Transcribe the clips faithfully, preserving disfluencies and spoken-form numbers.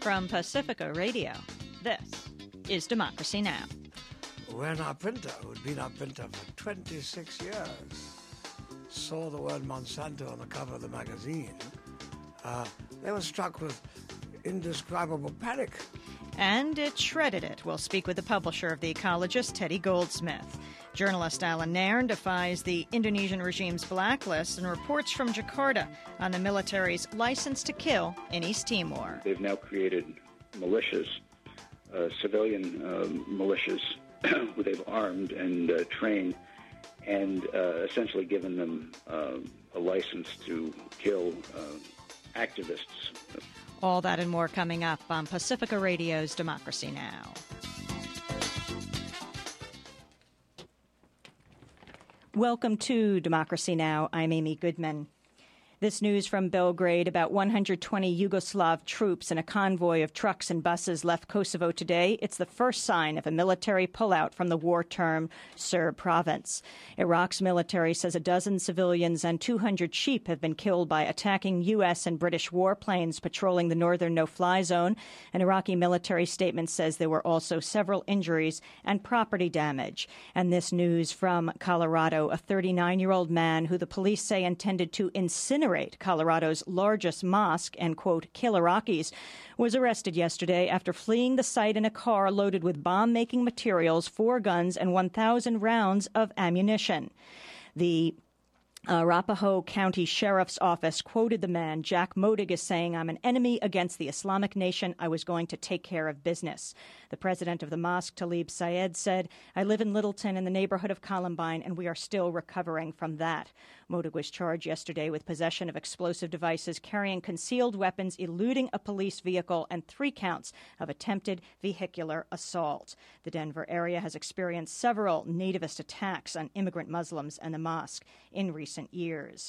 From Pacifica Radio, this is Democracy Now! When our printer, who'd been our printer for twenty-six years, saw the word Monsanto on the cover of the magazine, uh, they were struck with indescribable panic. And it shredded it. We'll speak with the publisher of The Ecologist, Teddy Goldsmith. Journalist Alan Nairn defies the Indonesian regime's blacklist and reports from Jakarta on the military's license to kill in East Timor. They've now created militias, uh, civilian uh, militias, who they've armed and uh, trained and uh, essentially given them uh, a license to kill uh, activists. All that and more coming up on Pacifica Radio's Democracy Now! Welcome to Democracy Now! I'm Amy Goodman. This news from Belgrade: about one hundred twenty Yugoslav troops in a convoy of trucks and buses left Kosovo today. It's the first sign of a military pullout from the war-torn Serb province. Iraq's military says a dozen civilians and two hundred sheep have been killed by attacking U S and British warplanes patrolling the northern no-fly zone. An Iraqi military statement says there were also several injuries and property damage. And this news from Colorado: a thirty-nine-year-old man who the police say intended to incinerate Colorado's largest mosque and, quote, kill Iraqis, was arrested yesterday after fleeing the site in a car loaded with bomb-making materials, four guns, and one thousand rounds of ammunition. The Uh, Arapahoe County Sheriff's Office quoted the man, Jack Modig, as saying, "I'm an enemy against the Islamic Nation. I was going to take care of business." The president of the mosque, Talib Syed, said, "I live in Littleton in the neighborhood of Columbine, and we are still recovering from that." Modig was charged yesterday with possession of explosive devices, carrying concealed weapons, eluding a police vehicle, and three counts of attempted vehicular assault. The Denver area has experienced several nativist attacks on immigrant Muslims and the mosque in recent years.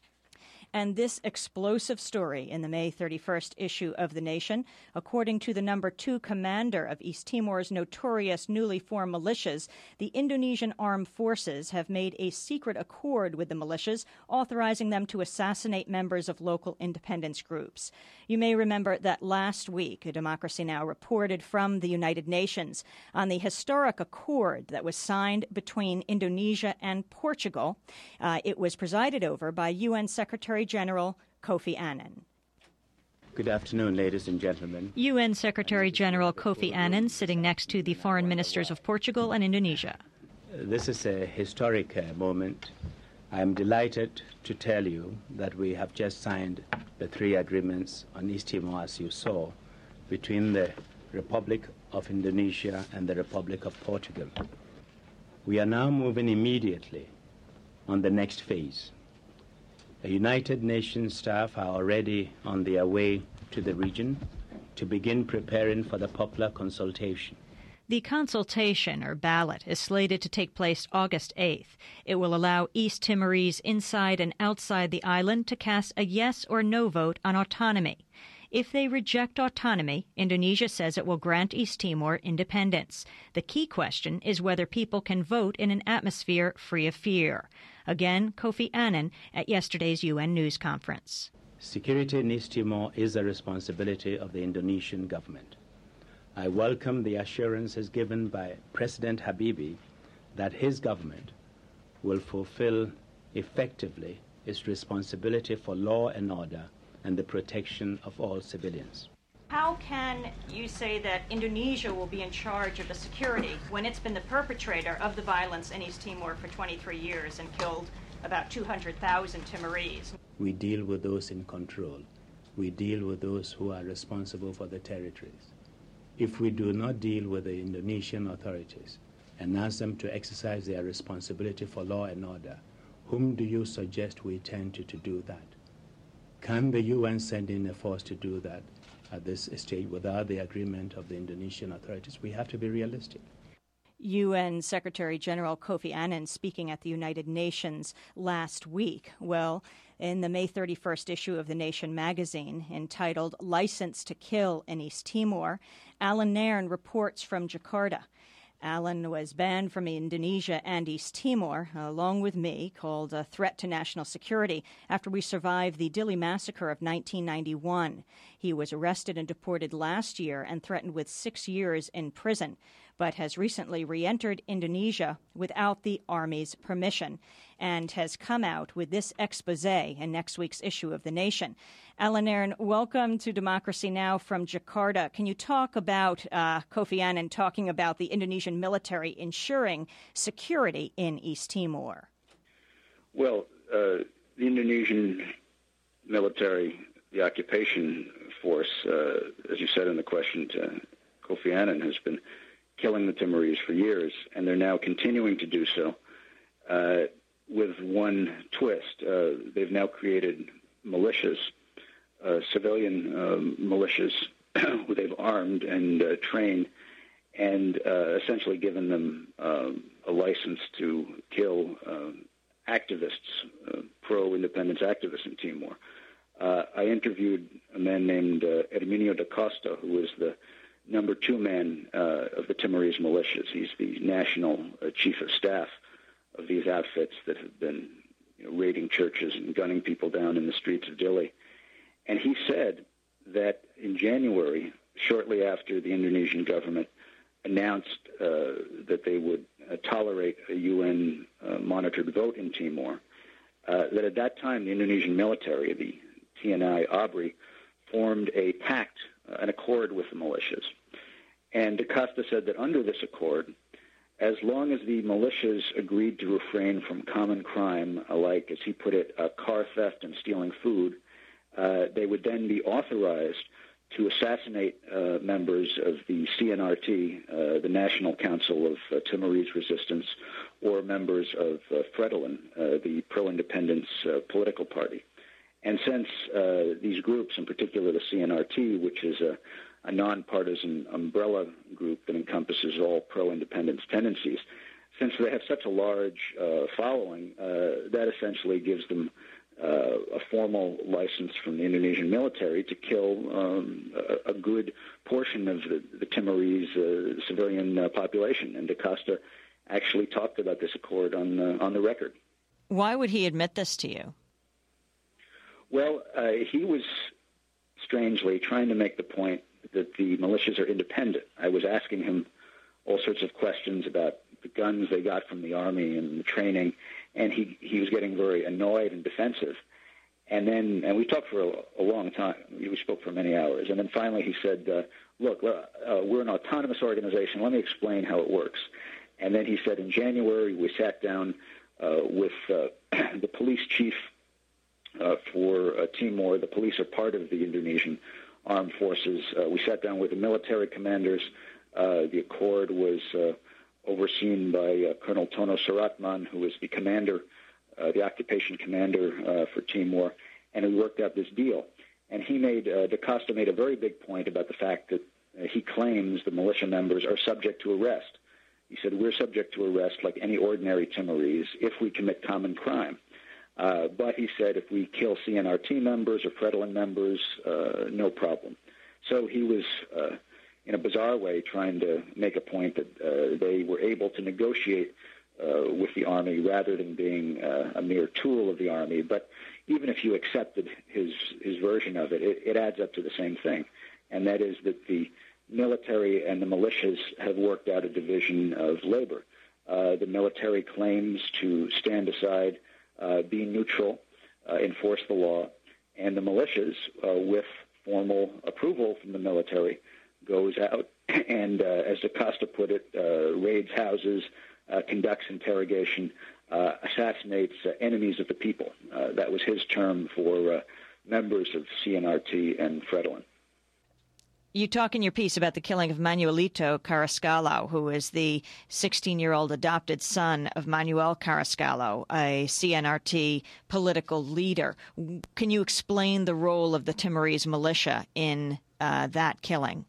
And this explosive story in the May thirty-first issue of The Nation: according to the number two commander of East Timor's notorious newly formed militias, the Indonesian armed forces have made a secret accord with the militias, authorizing them to assassinate members of local independence groups. You may remember that last week, Democracy Now! Reported from the United Nations on the historic accord that was signed between Indonesia and Portugal. Uh, it was presided over by U N Secretary General Kofi Annan. Good afternoon, ladies and gentlemen. U N Secretary General Kofi Annan sitting next to the foreign ministers of Portugal and Indonesia. This is a historic uh, moment. I am delighted to tell you that we have just signed the three agreements on East Timor, as you saw, between the Republic of Indonesia and the Republic of Portugal. We are now moving immediately on the next phase. The United Nations staff are already on their way to the region to begin preparing for the popular consultation. The consultation, or ballot, is slated to take place August eighth. It will allow East Timorese inside and outside the island to cast a yes or no vote on autonomy. If they reject autonomy, Indonesia says it will grant East Timor independence. The key question is whether people can vote in an atmosphere free of fear. Again, Kofi Annan at yesterday's U N news conference. Security in East Timor is the responsibility of the Indonesian government. I welcome the assurances given by President Habibie that his government will fulfill effectively its responsibility for law and order and the protection of all civilians. How can you say that Indonesia will be in charge of the security when it's been the perpetrator of the violence in East Timor for twenty-three years and killed about two hundred thousand Timorese? We deal with those in control. We deal with those who are responsible for the territories. If we do not deal with the Indonesian authorities and ask them to exercise their responsibility for law and order, whom do you suggest we turn to to do that? Can the U N send in a force to do that at this stage without the agreement of the Indonesian authorities? We have to be realistic. U N Secretary General Kofi Annan speaking at the United Nations last week. Well, in the May thirty-first issue of The Nation magazine, entitled License to Kill in East Timor, Alan Nairn reports from Jakarta. Alan was banned from Indonesia and East Timor, along with me, called a threat to national security after we survived the Dili massacre of nineteen ninety-one. He was arrested and deported last year and threatened with six years in prison, but has recently re-entered Indonesia without the Army's permission and has come out with this expose in next week's issue of The Nation. Alan Nairn, welcome to Democracy Now! From Jakarta. Can you talk about uh, Kofi Annan talking about the Indonesian military ensuring security in East Timor? Well, uh, the Indonesian military, the occupation force, uh, as you said in the question to Kofi Annan, has been killing the Timorese for years, and they're now continuing to do so uh, with one twist. Uh, they've now created militias, uh, civilian um, militias, who they've armed and uh, trained, and uh, essentially given them um, a license to kill um, activists, uh, pro-independence activists in Timor. Uh, I interviewed a man named uh, Herminio da Costa, who is the number two man uh, of the Timorese militias. He's the national uh, chief of staff of these outfits that have been you know, raiding churches and gunning people down in the streets of Dili. And he said that in January, shortly after the Indonesian government announced uh, that they would uh, tolerate a U N-monitored uh, vote in Timor, uh, that at that time the Indonesian military, the T N I A B R I, formed a pact, uh, an accord with the militias. And Da Costa said that under this accord, as long as the militias agreed to refrain from common crime, like, as he put it, uh, car theft and stealing food, uh, they would then be authorized to assassinate uh, members of the C N R T, uh, the National Council of uh, Timorese Resistance, or members of uh, Fretilin, uh, the pro-independence uh, political party. And since uh, these groups, in particular the C N R T, which is a, a nonpartisan umbrella group that encompasses all pro-independence tendencies, since they have such a large uh, following, uh, that essentially gives them uh, a formal license from the Indonesian military to kill um, a, a good portion of the, the Timorese uh, civilian uh, population. And Da Costa actually talked about this accord on uh, on the record. Why would he admit this to you? Well, uh, he was strangely trying to make the point that the militias are independent. I was asking him all sorts of questions about the guns they got from the Army and the training, and he, he was getting very annoyed and defensive. And then, and we talked for a, a long time. We spoke for many hours. And then finally he said, uh, look, uh, we're an autonomous organization. Let me explain how it works. And then he said, in January, we sat down uh, with uh, the police chief Uh, for uh, Timor. The police are part of the Indonesian armed forces. Uh, we sat down with the military commanders. Uh, the accord was uh, overseen by uh, Colonel Tono Suratman, who is the commander, uh, the occupation commander uh, for Timor, and we worked out this deal. And he made, uh, Da Costa made a very big point about the fact that uh, he claims the militia members are subject to arrest. He said, we're subject to arrest like any ordinary Timorese if we commit common crime. Uh, but he said if we kill C N R T members or Fretilin members, uh, no problem. So he was, uh, in a bizarre way, trying to make a point that uh, they were able to negotiate uh, with the Army rather than being uh, a mere tool of the Army. But even if you accepted his, his version of it, it, it adds up to the same thing, and that is that the military and the militias have worked out a division of labor. Uh, the military claims to stand aside, Uh, be neutral, uh, enforce the law, and the militias, uh, with formal approval from the military, goes out and, uh, as Da Costa put it, uh, raids houses, uh, conducts interrogation, uh, assassinates uh, enemies of the people. Uh, that was his term for uh, members of C N R T and Fretilin. You talk in your piece about the killing of Manuelito Carrascalo, who is the sixteen-year-old adopted son of Manuel Carrascalo, a C N R T political leader. Can you explain the role of the Timorese militia in uh, that killing?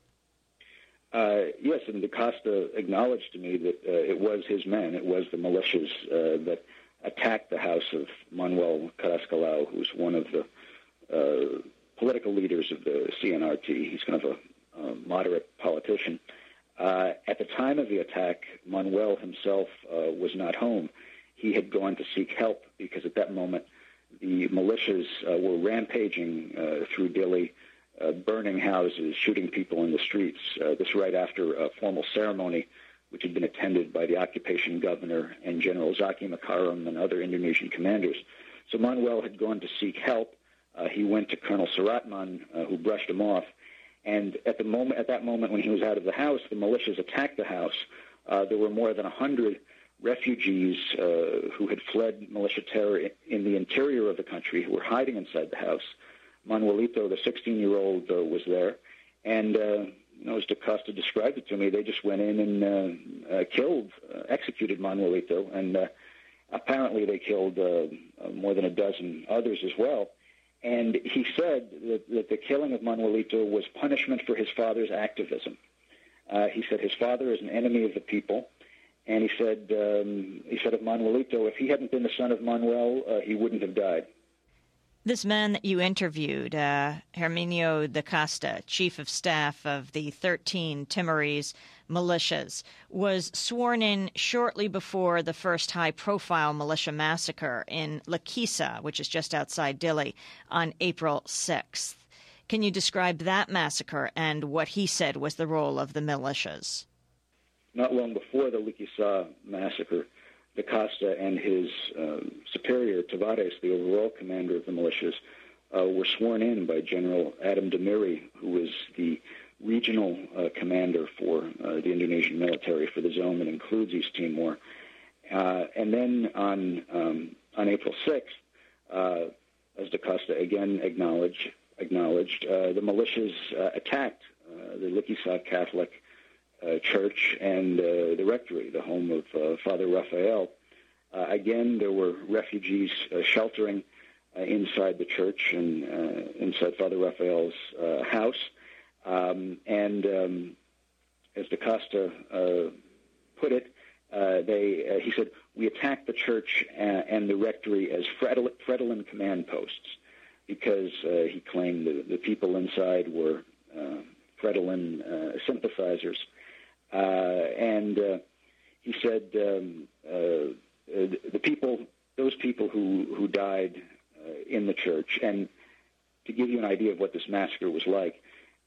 Uh, yes, and Da Costa acknowledged to me that uh, it was his men, it was the militias uh, that attacked the house of Manuel Carrascalo, who's one of the uh, political leaders of the C N R T. He's kind of a, a moderate politician. Uh, at the time of the attack, Manuel himself uh, was not home. He had gone to seek help because at that moment the militias uh, were rampaging uh, through Dili uh, burning houses, shooting people in the streets. Uh, this right after a formal ceremony which had been attended by the occupation governor and General Zaki Makarim and other Indonesian commanders. So Manuel had gone to seek help. Uh, he went to Colonel Suratman, uh, who brushed him off. And at the moment, at that moment when he was out of the house, the militias attacked the house. Uh, there were more than a hundred refugees uh, who had fled militia terror in the interior of the country, who were hiding inside the house. Manuelito, the sixteen-year-old, uh, was there. And, uh, you know, as DaCosta described it to me, they just went in and uh, uh, killed, uh, executed Manuelito. And uh, apparently they killed uh, uh, more than a dozen others as well. And he said that, that the killing of Manuelito was punishment for his father's activism. Uh, he said his father is an enemy of the people. And he said, um, he said of Manuelito, if he hadn't been the son of Manuel, uh, he wouldn't have died. This man that you interviewed, uh, Herminio DaCosta, chief of staff of the thirteen Timorese militias, was sworn in shortly before the first high-profile militia massacre in Lakisa, which is just outside Dili, on April sixth. Can you describe that massacre and what he said was the role of the militias? Not long before the Lakisa massacre, DaCosta and his uh, superior, Tavares, the overall commander of the militias, uh, were sworn in by General Adam Demiri, who was the regional uh, commander for uh, the Indonesian military for the zone that includes East Timor. Uh, and then on um, on April sixth, uh, as DaCosta again acknowledged, acknowledged uh, the militias uh, attacked uh, the Lakisa Catholic Uh, church and uh, the rectory, the home of uh, Father Raphael. Uh, again, there were refugees uh, sheltering uh, inside the church and uh, inside Father Raphael's uh, house. Um, and um, as DaCosta uh, put it, uh, they uh, he said, we attacked the church and, and the rectory as Fredolin, Fredolin command posts because uh, he claimed the, the people inside were uh, Fredolin uh, sympathizers. Uh, and uh, he said um, uh, the people, those people who, who died uh, in the church, and to give you an idea of what this massacre was like,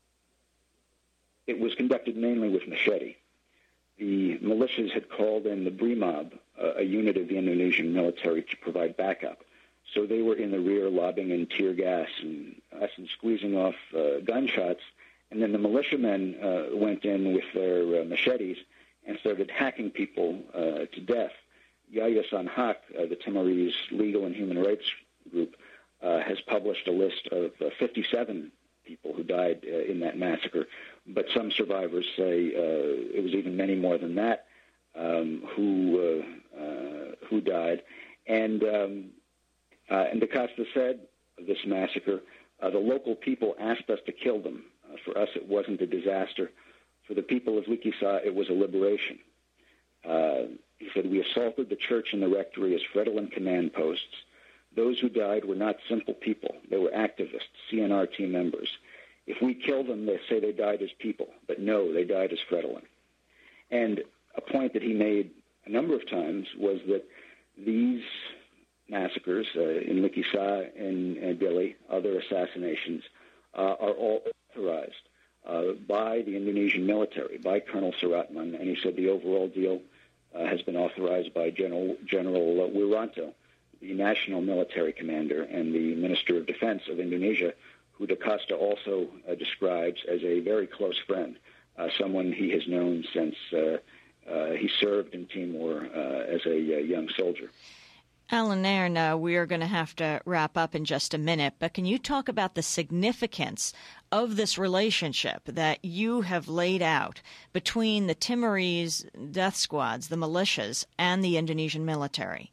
it was conducted mainly with machete. The militias had called in the Brimob, uh, a unit of the Indonesian military, to provide backup. So they were in the rear lobbing in tear gas and, uh, and squeezing off uh, gunshots. And then the militiamen uh, went in with their uh, machetes and started hacking people uh, to death. Yayasan Haq, uh, the Timorese legal and human rights group, uh, has published a list of uh, fifty-seven people who died uh, in that massacre. But some survivors say uh, it was even many more than that um, who uh, uh, who died. And um, uh, and DaCosta said of this massacre, uh, the local people asked us to kill them. Uh, for us, it wasn't a disaster. For the people of Lakisa, it was a liberation. Uh, he said, we assaulted the church and the rectory as Fredolin command posts. Those who died were not simple people. They were activists, C N R T members. If we kill them, they say they died as people. But no, they died as Fredolin. And a point that he made a number of times was that these massacres uh, in Lakisa and, and Dili, other assassinations, uh, are all authorized uh, by the Indonesian military, by Colonel Suratman, and he said the overall deal uh, has been authorized by General General uh, Wiranto, the national military commander and the Minister of Defense of Indonesia, who DaCosta also uh, describes as a very close friend, uh, someone he has known since uh, uh, he served in Timor uh, as a uh, young soldier. Alan Nairn, uh, we are going to have to wrap up in just a minute, but can you talk about the significance of this relationship that you have laid out between the Timorese death squads, the militias, and the Indonesian military?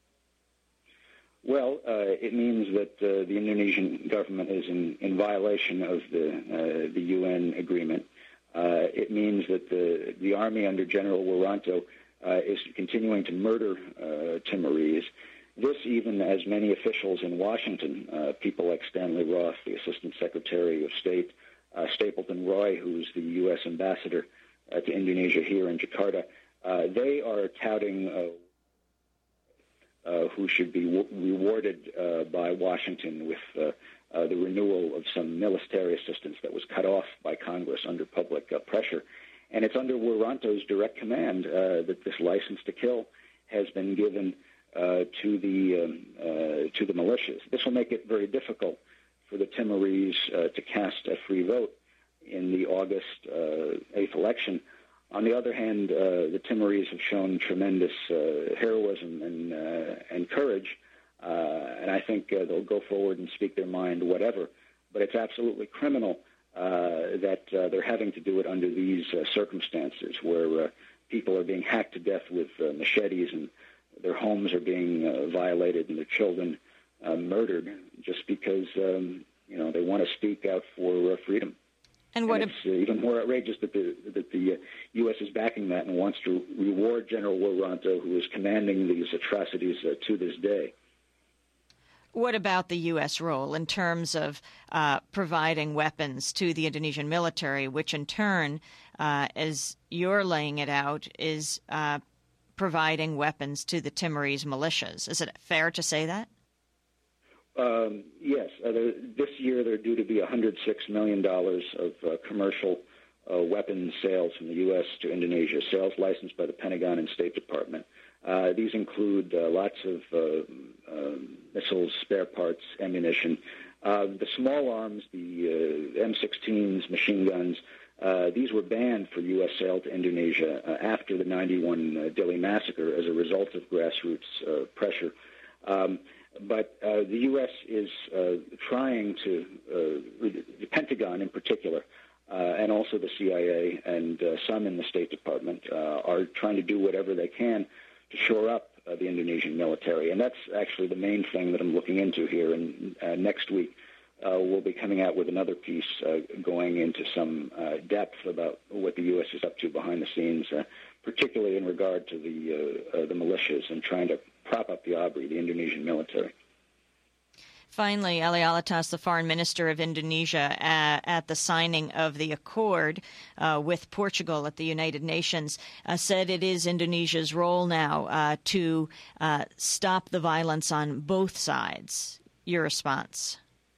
Well, uh, it means that uh, the Indonesian government is in, in violation of the, uh, the U N agreement. Uh, it means that the, the army under General Wiranto Uh, is continuing to murder uh, Timorese. This even as many officials in Washington, uh, people like Stanley Roth, the Assistant Secretary of State, uh, Stapleton Roy, who's the U S ambassador uh, to Indonesia here in Jakarta, uh, they are touting uh, uh, who should be w- rewarded uh, by Washington with uh, uh, the renewal of some military assistance that was cut off by Congress under public uh, pressure. And it's under Wiranto's direct command uh, that this license to kill has been given uh, to the um, uh, to the militias. This will make it very difficult for the Timorese uh, to cast a free vote in the August uh, eighth election. On the other hand, uh, the Timorese have shown tremendous uh, heroism and uh, and courage, uh, and I think uh, they'll go forward and speak their mind, whatever. But it's absolutely criminal uh, that uh, they're having to do it under these uh, circumstances, where uh, people are being hacked to death with uh, machetes, and their homes are being uh, violated, and their children uh, murdered, just because um, you know they want to speak out for uh, freedom. And what and it's uh, even more outrageous that the that the uh, U S is backing that and wants to reward General Wiranto, who is commanding these atrocities uh, to this day. What about the U S role in terms of uh, providing weapons to the Indonesian military, which in turn, uh, as you're laying it out, is uh, providing weapons to the Timorese militias? Is it fair to say that? Um, yes. Uh, this year, there are due to be one hundred six million dollars of uh, commercial uh, weapons sales from the U S to Indonesia, sales licensed by the Pentagon and State Department. Uh, these include uh, lots of uh, uh, missiles, spare parts, ammunition. Uh, the small arms, the uh, M sixteens, machine guns, uh, these were banned for U S sale to Indonesia uh, after the ninety-one uh, Dili massacre as a result of grassroots uh, pressure. Um, But uh, the U S is uh, trying to, uh, the Pentagon in particular, uh, and also the C I A and uh, some in the State Department uh, are trying to do whatever they can to shore up uh, the Indonesian military. And that's actually the main thing that I'm looking into here. And uh, next week, uh, we'll be coming out with another piece uh, going into some uh, depth about what the U S is up to behind the scenes, uh, particularly in regard to the, uh, uh, the militias and trying to prop up the A B R I, the Indonesian military. Finally, Ali Alatas, the foreign minister of Indonesia, uh, at the signing of the accord uh, with Portugal at the United Nations, uh, said it is Indonesia's role now uh, to uh, stop the violence on both sides. Your response?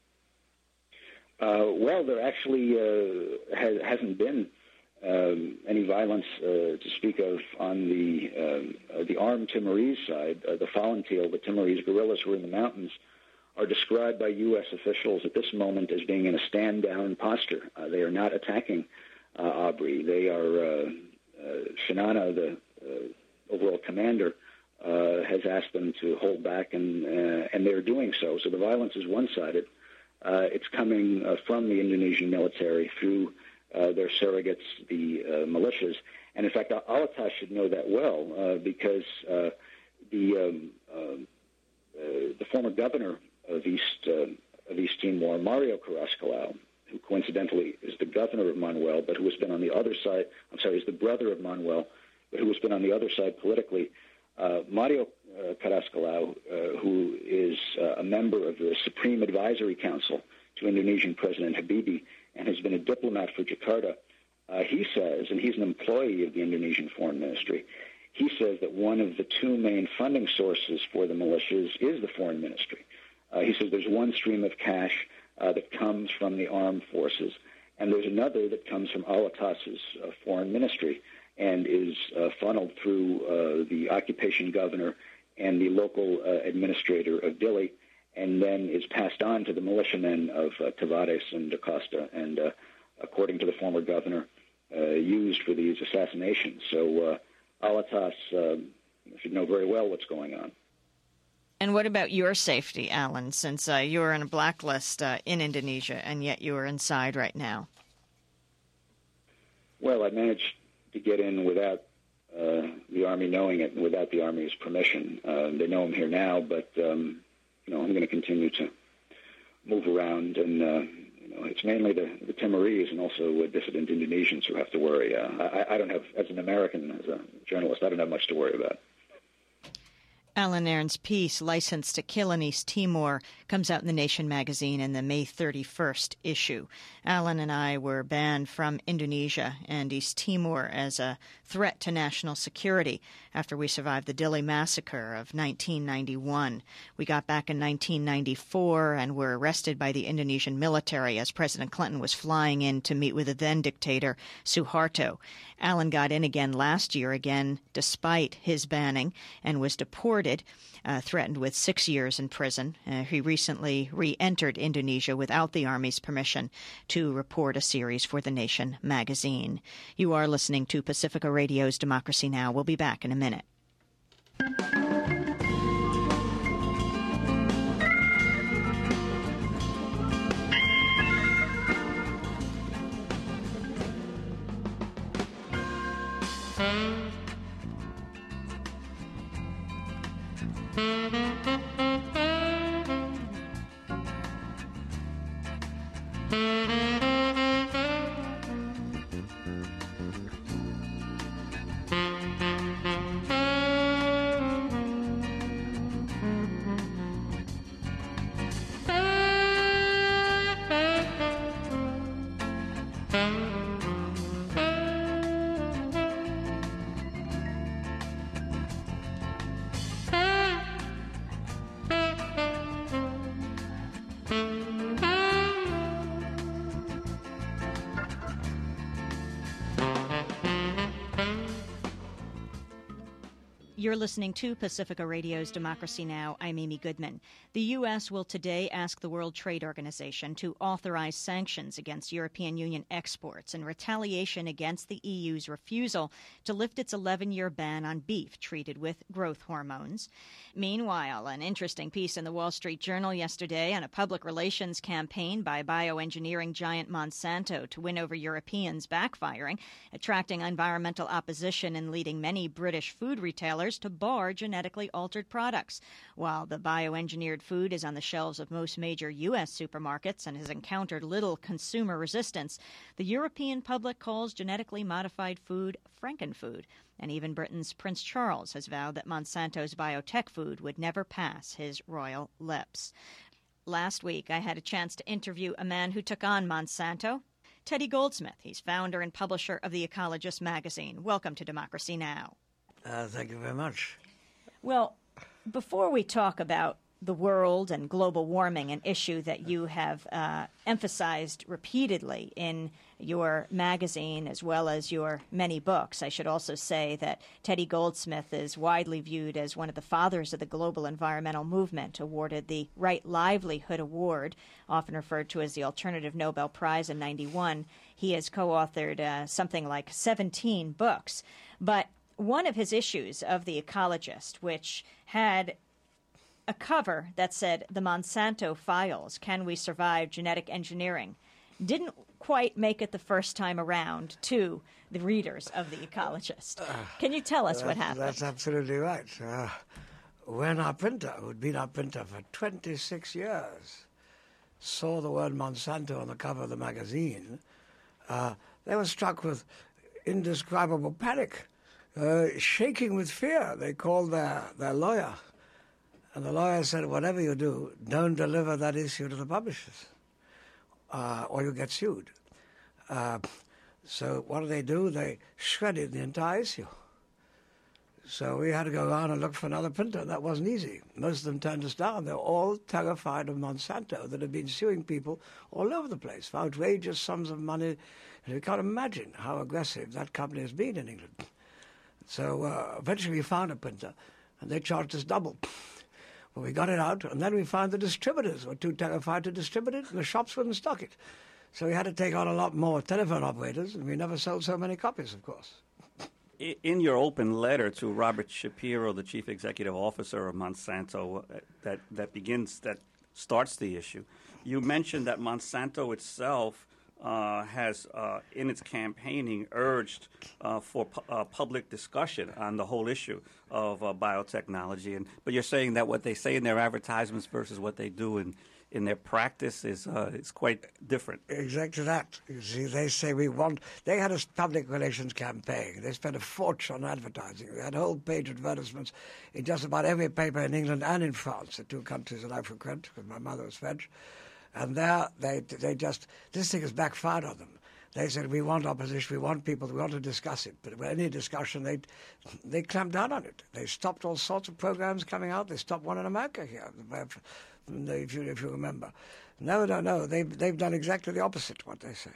Uh, well, there actually uh, has, hasn't been Um, any violence uh, to speak of on the um, uh, the armed Timorese side. Uh, the Falanteel, the Timorese guerrillas who are in the mountains, are described by U S officials at this moment as being in a stand-down posture. Uh, they are not attacking uh, A B R I. They are, uh, uh, Shinana, the uh, overall commander, uh, has asked them to hold back, and, uh, and they're doing so. So the violence is one-sided. Uh, it's coming uh, from the Indonesian military through Uh, their surrogates, the uh, militias. And in fact, Alatas should know that well uh, because uh, the um, uh, uh, the former governor of East uh, of East Timor, Mario Carrascolau, who coincidentally is the governor of Manuel, but who has been on the other side. I'm sorry, is the brother of Manuel, but who has been on the other side politically. Uh, Mario uh, Carrascolau, uh, who is uh, a member of the Supreme Advisory Council to Indonesian President Habibie, and has been a diplomat for Jakarta, uh, he says, and he's an employee of the Indonesian Foreign Ministry, he says that one of the two main funding sources for the militias is the Foreign Ministry. Uh, he says there's one stream of cash uh, that comes from the armed forces, and there's another that comes from Alatas's uh, Foreign Ministry and is uh, funneled through uh, the occupation governor and the local uh, administrator of Dili, and then is passed on to the militiamen of uh, Tavares and Da Costa, and uh, according to the former governor, uh, used for these assassinations. So uh, Alatas uh, should know very well what's going on. And what about your safety, Alan, since uh, you're on a blacklist uh, in Indonesia, and yet you are inside right now? Well, I managed to get in without uh, the Army knowing it and without the Army's permission. Uh, they know I'm here now, but... Um, You know, I'm going to continue to move around, and uh, you know, it's mainly the, the Timorese and also uh, dissident Indonesians who have to worry. Uh, I, I don't have, as an American, as a journalist, I don't have much to worry about. Alan Nairn's piece, License to Kill in East Timor, comes out in The Nation magazine in the May thirty-first issue. Alan and I were banned from Indonesia and East Timor as a threat to national security after we survived the Dili massacre of nineteen ninety-one. We got back in nineteen ninety-four and were arrested by the Indonesian military as President Clinton was flying in to meet with the then-dictator Suharto. Alan got in again last year, again despite his banning, and was deported, uh, threatened with six years in prison. Uh, he recently re-entered Indonesia without the Army's permission to report a series for The Nation magazine. You are listening to Pacifica Radio's Democracy Now! We'll be back in a minute. You're listening to Pacifica Radio's Democracy Now! I'm Amy Goodman. The U S will today ask the World Trade Organization to authorize sanctions against European Union exports in retaliation against the E U's refusal to lift its eleven-year ban on beef treated with growth hormones. Meanwhile, an interesting piece in the Wall Street Journal yesterday on a public relations campaign by bioengineering giant Monsanto to win over Europeans backfiring, attracting environmental opposition and leading many British food retailers to bar genetically altered products. While the bioengineered food is on the shelves of most major U S supermarkets and has encountered little consumer resistance, the European public calls genetically modified food Frankenfood. And even Britain's Prince Charles has vowed that Monsanto's biotech food would never pass his royal lips. Last week, I had a chance to interview a man who took on Monsanto, Teddy Goldsmith. He's founder and publisher of The Ecologist magazine. Welcome to Democracy Now! Uh, thank you very much. Well, before we talk about the world and global warming, an issue that you have uh, emphasized repeatedly in your magazine as well as your many books, I should also say that Teddy Goldsmith is widely viewed as one of the fathers of the global environmental movement, awarded the Right Livelihood Award, often referred to as the Alternative Nobel Prize in ninety-one. He has co-authored uh, something like seventeen books. But one of his issues of The Ecologist, which had a cover that said, "The Monsanto Files, Can We Survive Genetic Engineering?" didn't quite make it the first time around to the readers of The Ecologist. Can you tell us that, what happened? That's absolutely right. Uh, when our printer, who'd been our printer for twenty-six years, saw the word Monsanto on the cover of the magazine, uh, they were struck with indescribable panic. Uh, shaking with fear. They called their, their lawyer, and the lawyer said, whatever you do, don't deliver that issue to the publishers, uh, or you'll get sued. Uh, so what do they do? They shredded the entire issue. So we had to go around and look for another printer. That wasn't easy. Most of them turned us down. They were all terrified of Monsanto that had been suing people all over the place for outrageous sums of money. And you can't imagine how aggressive that company has been in England. So uh, eventually we found a printer, and they charged us double. Well, we got it out, and then we found the distributors were too terrified to distribute it, and the shops wouldn't stock it. So we had to take on a lot more telephone operators, and we never sold so many copies, of course. In your open letter to Robert Shapiro, the chief executive officer of Monsanto, uh, that, that begins, that starts the issue, you mentioned that Monsanto itself Uh, has, uh, in its campaigning, urged uh, for pu- uh, public discussion on the whole issue of uh, biotechnology. And but you're saying that what they say in their advertisements versus what they do in in their practice is uh, is quite different. Exactly that. You see, they say we want. They had a public relations campaign. They spent a fortune on advertising. They had whole page advertisements in just about every paper in England and in France, the two countries that I frequent, because my mother was French. And there, they they just this thing has backfired on them. They said, we want opposition, we want people, we want to discuss it. But with any discussion, they they clamped down on it. They stopped all sorts of programs coming out. They stopped one in America here, if you, if you remember. No, no, no. They've, they've done exactly the opposite, what they say.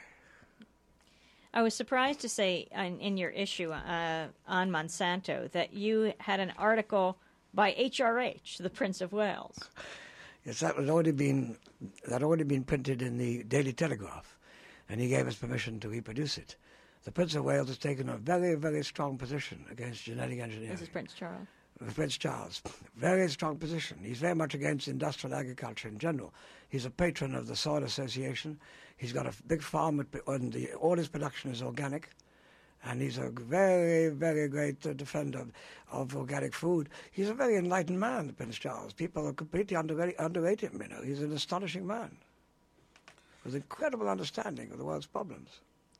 I was surprised to say in, in your issue uh, on Monsanto that you had an article by H R H, the Prince of Wales. Yes, that had already been, that had already been printed in the Daily Telegraph. And he gave us permission to reproduce it. The Prince of Wales has taken a very, very strong position against genetic engineering. This is Prince Charles. Prince Charles. Very strong position. He's very much against industrial agriculture in general. He's a patron of the Soil Association. He's got a big farm, and the, all his production is organic. And he's a very, very great uh, defender of, of organic food. He's a very enlightened man, Prince Charles. People are completely underrate, underrate him, you know. He's an astonishing man, with incredible understanding of the world's problems.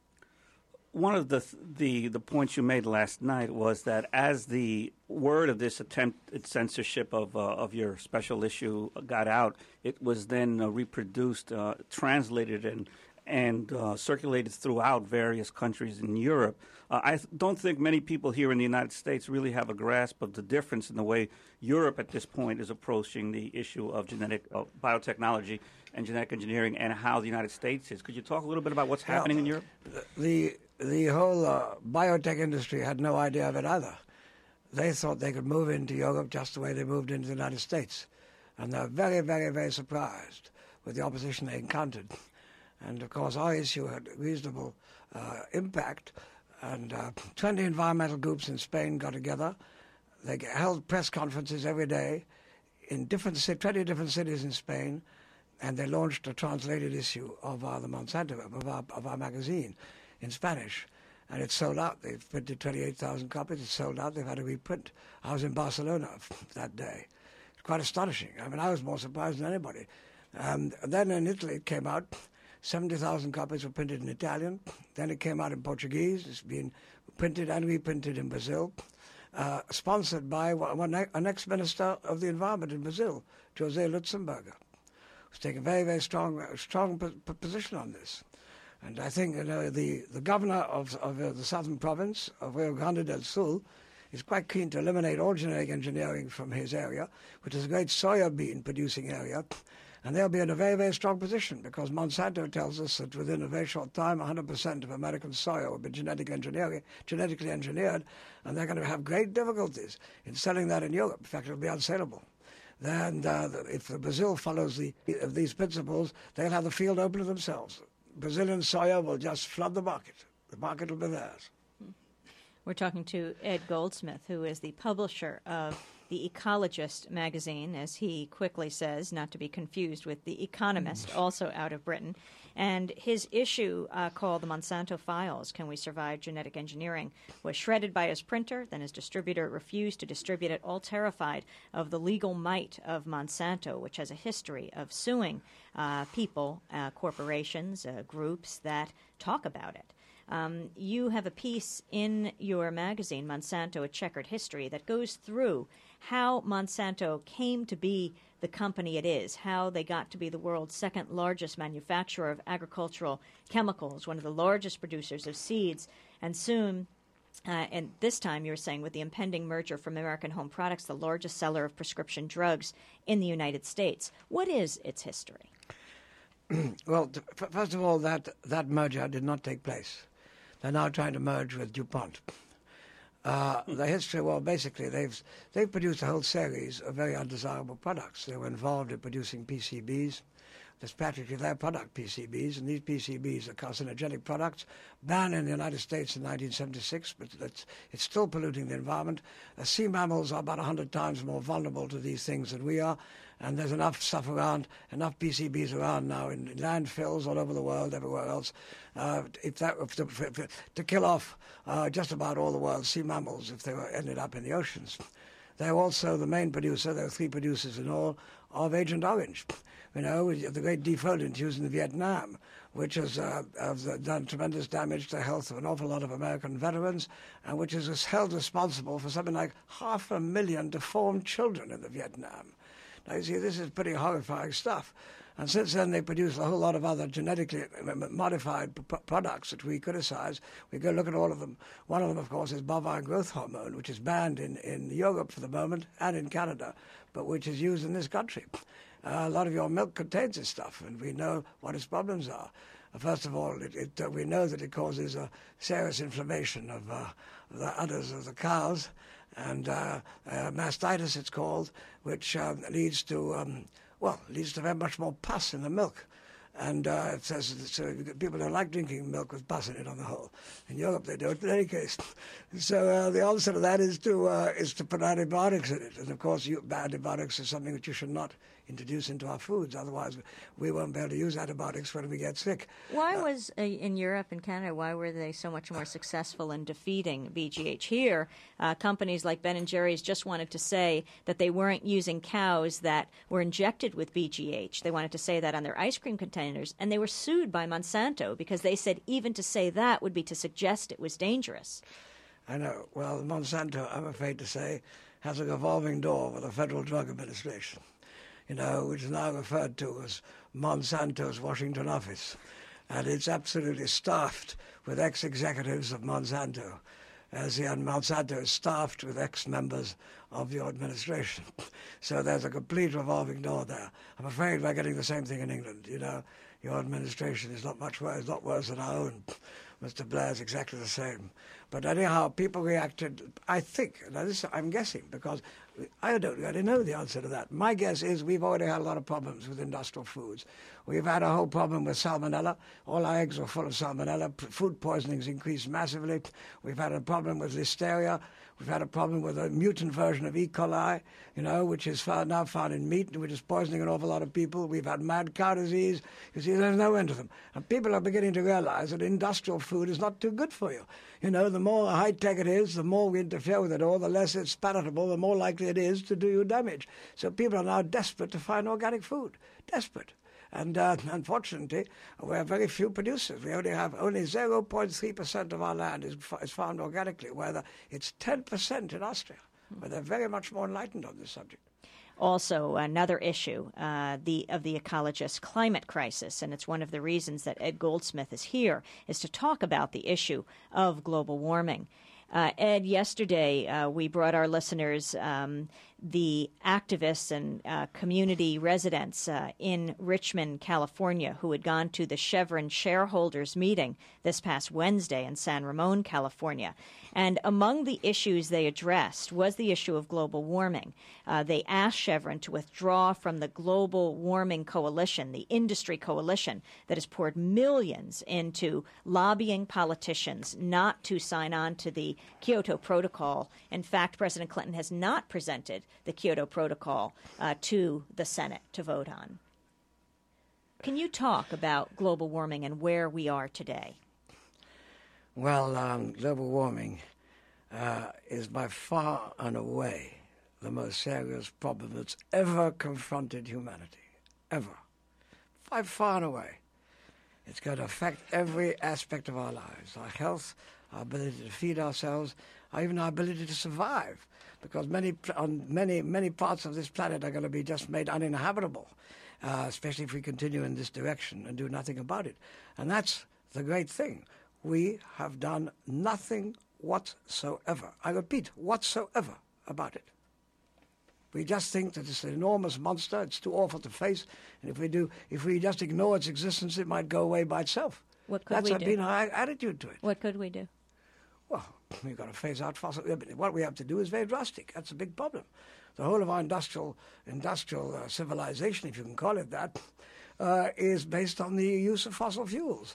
One of the, the the points you made last night was that as the word of this attempt at censorship of uh, of your special issue got out, it was then uh, reproduced, uh, translated, and and uh, circulated throughout various countries in Europe. Uh, I th- don't think many people here in the United States really have a grasp of the difference in the way Europe at this point is approaching the issue of genetic uh, biotechnology and genetic engineering, and how the United States is. Could you talk a little bit about what's happening yeah, in Europe? The the whole uh, biotech industry had no idea of it either. They thought they could move into Europe just the way they moved into the United States, and they're very, very, very surprised with the opposition they encountered. And of course, our issue had reasonable uh, impact. And uh, twenty environmental groups in Spain got together. They held press conferences every day in different twenty different cities in Spain. And they launched a translated issue of uh, the Monsanto, of our, of our magazine in Spanish. And it sold out. They've printed twenty-eight thousand copies. It sold out. They've had to reprint. I was in Barcelona that day. It's quite astonishing. I mean, I was more surprised than anybody. Um, then in Italy it came out. seventy thousand copies were printed in Italian. Then it came out in Portuguese. It's been printed and reprinted in Brazil. Uh, sponsored by one, an ex-minister of the environment in Brazil, José Lutzenberger, who's taken a very, very strong, strong p- position on this. And I think you know, the, the governor of, of uh, the southern province of Rio Grande del Sul is quite keen to eliminate all genetic engineering from his area, which is a great soya bean producing area. And they'll be in a very, very strong position because Monsanto tells us that within a very short time, one hundred percent of American soya will be genetic engineering, genetically engineered, and they're going to have great difficulties in selling that in Europe. In fact, it'll be unsaleable. Then, uh, if the Brazil follows the, of these principles, they'll have the field open to themselves. Brazilian soya will just flood the market. The market will be theirs. We're talking to Ed Goldsmith, who is the publisher of The Ecologist magazine, as he quickly says, not to be confused with The Economist, also out of Britain. And his issue uh, called The Monsanto Files, Can We Survive Genetic Engineering, was shredded by his printer. Then his distributor refused to distribute it, all terrified of the legal might of Monsanto, which has a history of suing uh, people, uh, corporations, uh, groups that talk about it. Um, you have a piece in your magazine, Monsanto, A Checkered History, that goes through how Monsanto came to be the company it is, how they got to be the world's second largest manufacturer of agricultural chemicals, one of the largest producers of seeds, and soon, uh, and this time you're saying with the impending merger from American Home Products, the largest seller of prescription drugs in the United States. What is its history? Well, t- first of all, that, that merger did not take place. They're now trying to merge with DuPont. Uh, the history, well, basically, they've they've produced a whole series of very undesirable products. They were involved in producing P C Bs. That's practically their product, P C Bs, and these P C Bs are carcinogenic products, banned in the United States in nineteen seventy-six, but it's, it's still polluting the environment. Uh, sea mammals are about one hundred times more vulnerable to these things than we are, and there's enough stuff around, enough P C Bs around now in landfills all over the world, everywhere else, uh, if that, if to, if, to kill off uh, just about all the world's sea mammals if they were ended up in the oceans. They're also the main producer, there are three producers in all, of Agent Orange, you know, the great defoliant used in Vietnam, which has, uh, has done tremendous damage to the health of an awful lot of American veterans, and which is held responsible for something like half a million deformed children in the Vietnam. Now, you see, this is pretty horrifying stuff. And since then, they produce a whole lot of other genetically modified p- products that we criticize. We go look at all of them. One of them, of course, is bovine growth hormone, which is banned in, in Europe for the moment and in Canada, but which is used in this country. Uh, a lot of your milk contains this stuff, and we know what its problems are. Uh, first of all, it, it, uh, we know that it causes a serious inflammation of uh, the udders of the cows, and uh, uh, mastitis, it's called, which uh, leads to... Um, Well, it leads to very much more pus in the milk. And uh, it says so people don't like drinking milk with pus in it on the whole. In Europe, they don't in any case. So uh, the answer to that is to uh, is to put antibiotics in it. And, of course, you, antibiotics is something that you should not introduce into our foods. Otherwise, we won't be able to use antibiotics when we get sick. Why uh, was, uh, in Europe and Canada, why were they so much more successful in defeating B G H? Here, uh, companies like Ben and Jerry's just wanted to say that they weren't using cows that were injected with B G H. They wanted to say that on their ice cream containers, and they were sued by Monsanto because they said even to say that would be to suggest it was dangerous. I know. Well, Monsanto, I'm afraid to say, has a revolving door with the Federal Drug Administration, you know, which is now referred to as Monsanto's Washington office. And it's absolutely staffed with ex-executives of Monsanto, as the and Monsanto is staffed with ex-members of your administration. So there's a complete revolving door there. I'm afraid we're getting the same thing in England, you know. Your administration is not much worse, not worse than our own. Mister Blair's exactly the same. But anyhow, people reacted, I think, now this I'm guessing, because I don't really know the answer to that. My guess is we've already had a lot of problems with industrial foods. We've had a whole problem with salmonella. All our eggs are full of salmonella. P- food poisoning's increased massively. We've had a problem with listeria. We've had a problem with a mutant version of E. coli, you know, which is found, now found in meat, which is poisoning an awful lot of people. We've had mad cow disease. You see, there's no end to them. And people are beginning to realize that industrial food is not too good for you. You know, the more high-tech it is, the more we interfere with it all, the less it's palatable, the more likely it is to do you damage. So people are now desperate to find organic food. Desperate. And uh, unfortunately, we have very few producers. We only have only zero point three percent of our land is, is farmed organically, where it's ten percent in Austria, where they're very much more enlightened on this subject. Also, another issue uh, the of the ecologist climate crisis, and it's one of the reasons that Ed Goldsmith is here, is to talk about the issue of global warming. Uh, Ed, yesterday uh, we brought our listeners um, the activists and uh, community residents uh, in Richmond, California, who had gone to the Chevron shareholders meeting this past Wednesday in San Ramon, California. And among the issues they addressed was the issue of global warming. Uh, they asked Chevron to withdraw from the Global Warming Coalition, the industry coalition that has poured millions into lobbying politicians not to sign on to the Kyoto Protocol. In fact, President Clinton has not presented the Kyoto Protocol uh, to the Senate to vote on. Can you talk about global warming and where we are today? Well, um, global warming uh, is by far and away the most serious problem that's ever confronted humanity, ever. By far and away. It's going to affect every aspect of our lives, our health, our ability to feed ourselves, or even our ability to survive, because many on many, many parts of this planet are going to be just made uninhabitable, uh, especially if we continue in this direction and do nothing about it. And that's the great thing. We have done nothing whatsoever. I repeat, whatsoever about it. We just think that it's an enormous monster, it's too awful to face, and if we do, if we just ignore its existence, it might go away by itself. What could That's we do? been our attitude to it. What could we do? Well, we've got to phase out fossil. What we have to do is very drastic. That's a big problem. The whole of our industrial industrial uh, civilization, if you can call it that, uh, is based on the use of fossil fuels.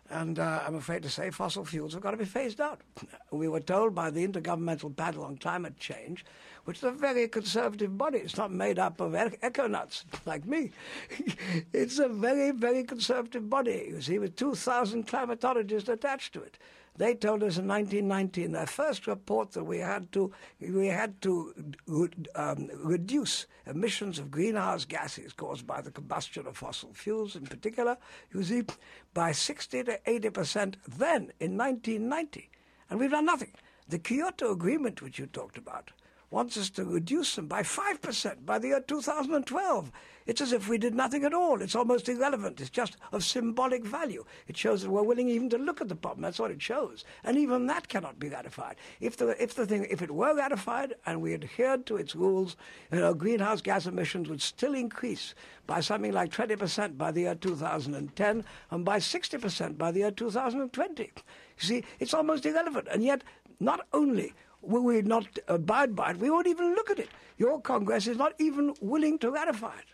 And uh, I'm afraid to say fossil fuels have got to be phased out. We were told by the Intergovernmental Panel on Climate Change, which is a very conservative body. It's not made up of e- eco-nuts like me. It's a very, very conservative body, you see, with two thousand climatologists attached to it. They told us in nineteen ninety in their first report that we had to we had to um, reduce emissions of greenhouse gases caused by the combustion of fossil fuels, in particular, you see, by sixty to eighty percent. Then in nineteen ninety, and we've done nothing. The Kyoto Agreement, which you talked about, wants us to reduce them by five percent by the year two thousand twelve. It's as if we did nothing at all. It's almost irrelevant. It's just of symbolic value. It shows that we're willing even to look at the problem. That's what it shows. And even that cannot be ratified. If the if the thing if it were ratified and we adhered to its rules, you know, greenhouse gas emissions would still increase by something like twenty percent by the year two thousand ten and by sixty percent by the year two thousand twenty. You see, it's almost irrelevant. And yet, not only will we not abide by it, we won't even look at it. Your Congress is not even willing to ratify it.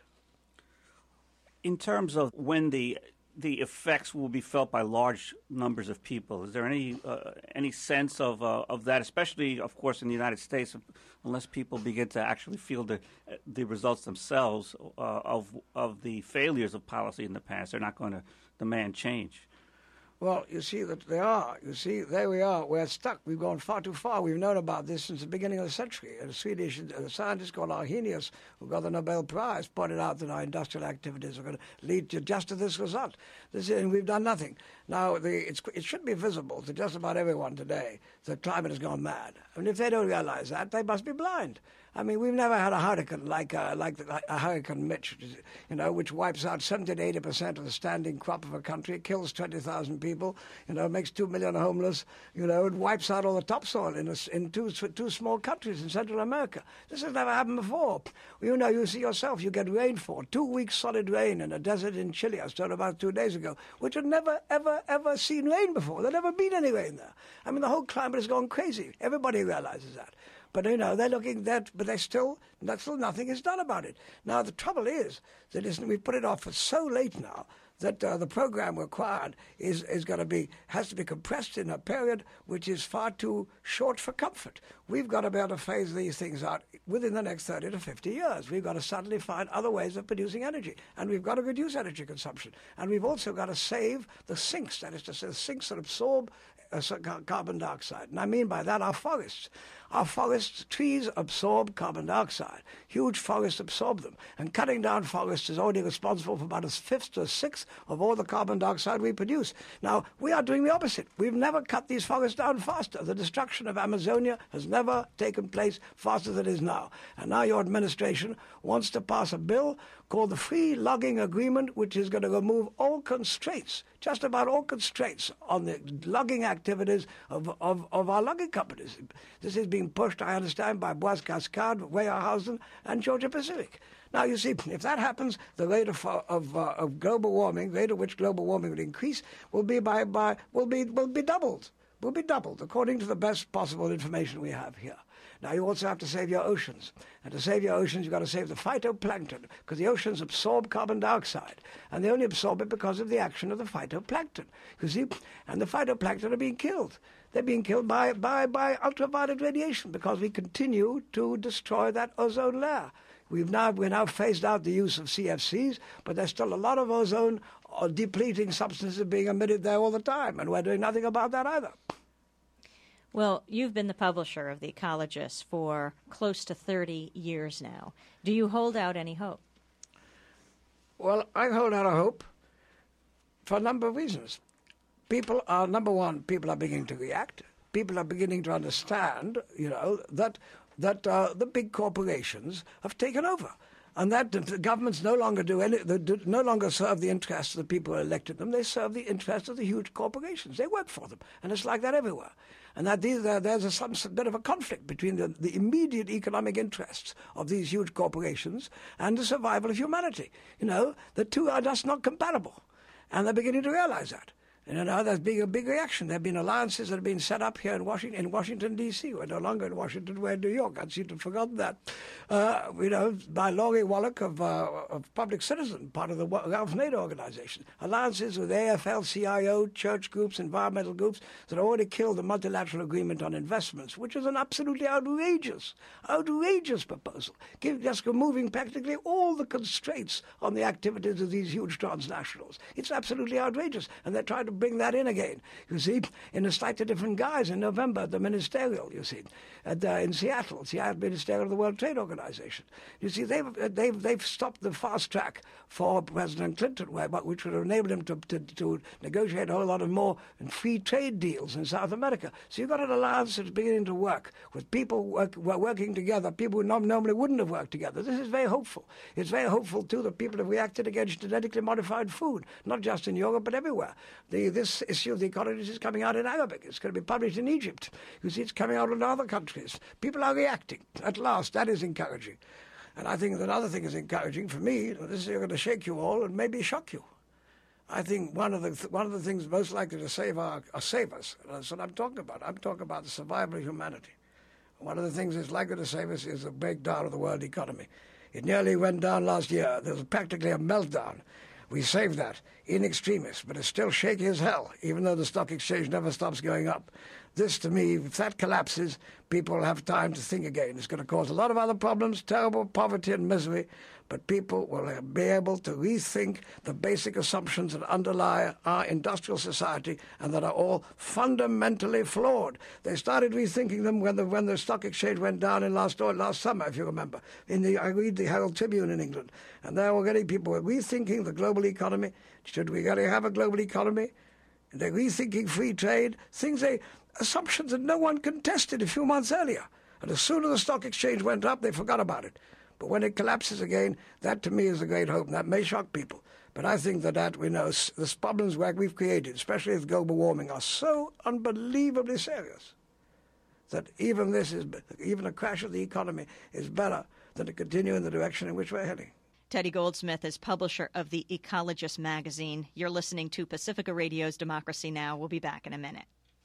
In terms of when the the effects will be felt by large numbers of people, is there any uh, any sense of uh, of that, especially, of course, in the United States, unless people begin to actually feel the the results themselves uh, of of the failures of policy in the past, they're not going to demand change? Well, you see that they are. You see, there we are. We're stuck. We've gone far too far. We've known about this since the beginning of the century. A Swedish scientist called Arrhenius, who got the Nobel Prize, pointed out that our industrial activities are going to lead to just to this result. This is, and we've done nothing. Now, the, it's, it should be visible to just about everyone today that climate has gone mad. I mean, if they don't realize that, they must be blind. I mean, we've never had a hurricane like uh, like, the, like a Hurricane Mitch, you know, which wipes out seventy to eighty percent of the standing crop of a country. It kills twenty thousand people, you know, makes two million homeless, you know, it wipes out all the topsoil in, a, in two, two small countries in Central America. This has never happened before. You know, you see yourself, you get rainfall, two weeks solid rain in a desert in Chile, I was told about two days ago, which had never, ever, ever seen rain before. There'd never been any rain there. I mean, the whole climate has gone crazy. Everybody realizes that. But, you know, they're looking that, but they still, still nothing is done about it. Now, the trouble is that we've put it off for so late now that uh, the program required is, is going to be, has to be compressed in a period which is far too short for comfort. We've got to be able to phase these things out within the next thirty to fifty years. We've got to suddenly find other ways of producing energy. And we've got to reduce energy consumption. And we've also got to save the sinks, that is to say, the sinks that absorb uh, carbon dioxide. And I mean by that our forests. Our forests, trees absorb carbon dioxide. Huge forests absorb them. And cutting down forests is only responsible for about a fifth to a sixth of all the carbon dioxide we produce. Now, we are doing the opposite. We've never cut these forests down faster. The destruction of Amazonia has never taken place faster than it is now. And now your administration wants to pass a bill called the Free Logging Agreement, which is going to remove all constraints, just about all constraints on the logging activities of, of, of our logging companies. This is being pushed, I understand, by Boise Cascade, Weyerhaeusen, and Georgia Pacific. Now, you see, if that happens, the rate of, of, uh, of global warming, the rate at which global warming will increase, will be by, by will be will be doubled. Will be doubled, according to the best possible information we have here. Now, you also have to save your oceans. And to save your oceans, you've got to save the phytoplankton, because the oceans absorb carbon dioxide. And they only absorb it because of the action of the phytoplankton. You see? And the phytoplankton are being killed. They're being killed by, by, by ultraviolet radiation, because we continue to destroy that ozone layer. We've now, we're now phased out the use of C F Cs, but there's still a lot of ozone or depleting substances being emitted there all the time, and we're doing nothing about that either. Well, you've been the publisher of The Ecologist for close to thirty years now. Do you hold out any hope? Well, I hold out a hope for a number of reasons. People are, number one, people are beginning to react. People are beginning to understand, you know, that that uh, the big corporations have taken over. And that the governments no longer do any, they do, no longer serve the interests of the people who elected them. They serve the interests of the huge corporations. They work for them, and it's like that everywhere. And that these, uh, there's a, some bit of a conflict between the, the immediate economic interests of these huge corporations and the survival of humanity. You know, the two are just not compatible, and they're beginning to realize that. And you know, there's been a big reaction. There have been alliances that have been set up here in Washington, in Washington D C We're no longer in Washington, we're in New York. I seem to have forgotten that. Uh, you know, by Laurie Wallach of, uh, of Public Citizen, part of the Ralph Nader organization. Alliances with A F L C I O, church groups, environmental groups that already killed the multilateral agreement on investments, which is an absolutely outrageous, outrageous proposal, Give, just removing practically all the constraints on the activities of these huge transnationals. It's absolutely outrageous, and they're trying to bring that in again, you see, in a slightly different guise in November, the ministerial, you see, at, uh, in Seattle, Seattle Ministerial of the World Trade Organization. You see, they've, they've, they've stopped the fast track for President Clinton, which would have enabled him to, to, to negotiate a whole lot of more free trade deals in South America. So you've got an alliance that's beginning to work with people work, working together, people who normally wouldn't have worked together. This is very hopeful. It's very hopeful, too, that people have reacted against genetically modified food, not just in Europe, but everywhere. The, this issue of the ecologists is coming out in Arabic. It's going to be published in Egypt. You see, it's coming out in other countries. People are reacting. At last, that is encouraging. And I think another thing is encouraging for me. This is going to shake you all and maybe shock you. I think one of the th- one of the things most likely to save our uh, save us. That's what I'm talking about. I'm talking about the survival of humanity. One of the things that's likely to save us is the breakdown of the world economy. It nearly went down last year. There was practically a meltdown. We saved that in extremis, but it's still shaky as hell, even though the stock exchange never stops going up. This, to me, if that collapses, people will have time to think again. It's going to cause a lot of other problems, terrible poverty and misery, but people will be able to rethink the basic assumptions that underlie our industrial society and that are all fundamentally flawed. They started rethinking them when the, when the stock exchange went down in last, last summer, if you remember. In the, I read the Herald Tribune in England, and there already people were rethinking the global economy. Should we really have a global economy? They're rethinking free trade, things they... assumptions that no one contested a few months earlier. And as soon as the stock exchange went up, they forgot about it. But when it collapses again, that to me is a great hope. And that may shock people. But I think that, that we know the problems that we've created, especially with global warming, are so unbelievably serious that even this is, even a crash of the economy is better than to continue in the direction in which we're heading. Teddy Goldsmith is publisher of the Ecologist magazine. You're listening to Pacifica Radio's Democracy Now! We'll be back in a minute.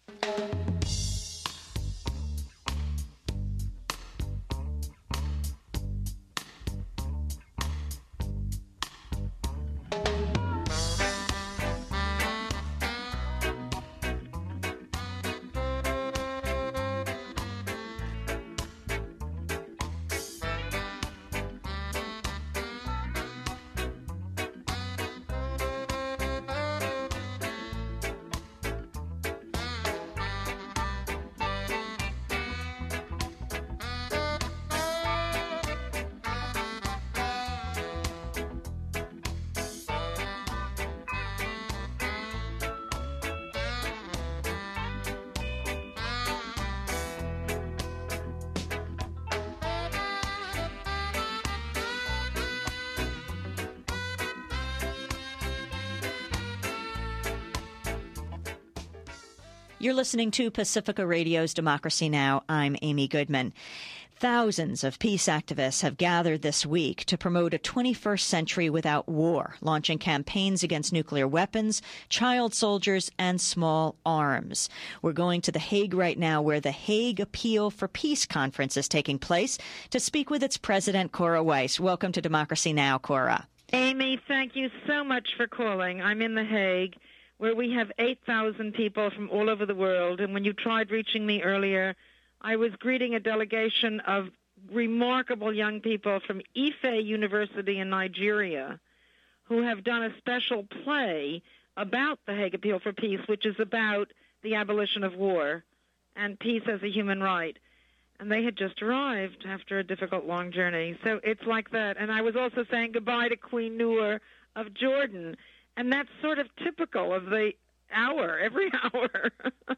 You're listening to Pacifica Radio's Democracy Now! I'm Amy Goodman. Thousands of peace activists have gathered this week to promote a twenty-first century without war, launching campaigns against nuclear weapons, child soldiers, and small arms. We're going to The Hague right now, where the Hague Appeal for Peace conference is taking place, to speak with its president, Cora Weiss. Welcome to Democracy Now!, Cora. Amy, thank you so much for calling. I'm in The Hague, where we have eight thousand people from all over the world. And when you tried reaching me earlier, I was greeting a delegation of remarkable young people from Ife University in Nigeria who have done a special play about the Hague Appeal for Peace, which is about the abolition of war and peace as a human right. And they had just arrived after a difficult, long journey. So it's like that. And I was also saying goodbye to Queen Noor of Jordan. And that's sort of typical of the hour, every hour.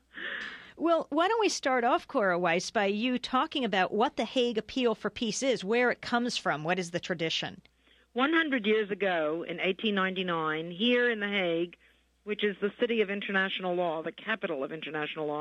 Well, why don't we start off, Cora Weiss, by you talking about what the Hague Appeal for Peace is, where it comes from, what is the tradition? one hundred years ago, in eighteen ninety-nine, here in The Hague, which is the city of international law, the capital of international law,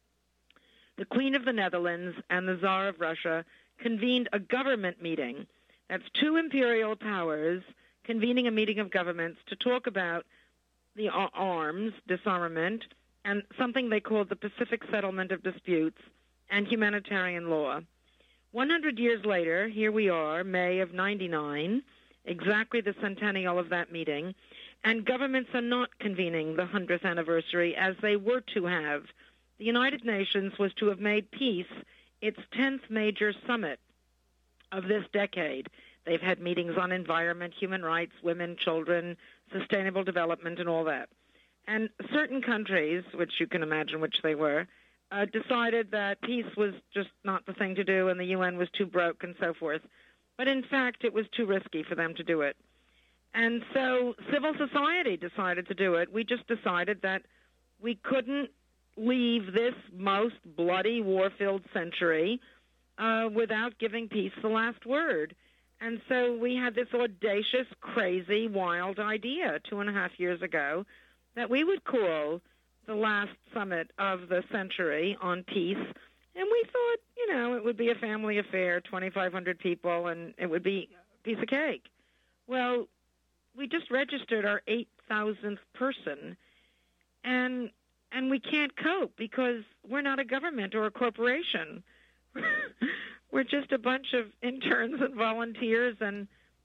the Queen of the Netherlands and the Tsar of Russia convened a government meeting. That's two imperial powers convening a meeting of governments to talk about the arms, disarmament, and something they called the Pacific Settlement of Disputes and humanitarian law. one hundred years later, here we are, May of ninety-nine, exactly the centennial of that meeting, and governments are not convening the hundredth anniversary as they were to have. The United Nations was to have made peace its tenth major summit of this decade. They've had meetings on environment, human rights, women, children, sustainable development, and all that. And certain countries, which you can imagine which they were, uh, decided that peace was just not the thing to do and the U N was too broke and so forth. But in fact, it was too risky for them to do it. And so civil society decided to do it. We just decided that we couldn't leave this most bloody, war-filled century uh, without giving peace the last word. And so we had this audacious, crazy, wild idea two and a half years ago that we would call the last summit of the century on peace. And we thought, you know, it would be a family affair, twenty-five hundred people, and it would be a piece of cake. Well, we just registered our eight thousandth person, and and we can't cope because we're not a government or a corporation. We're just a bunch of interns and volunteers, and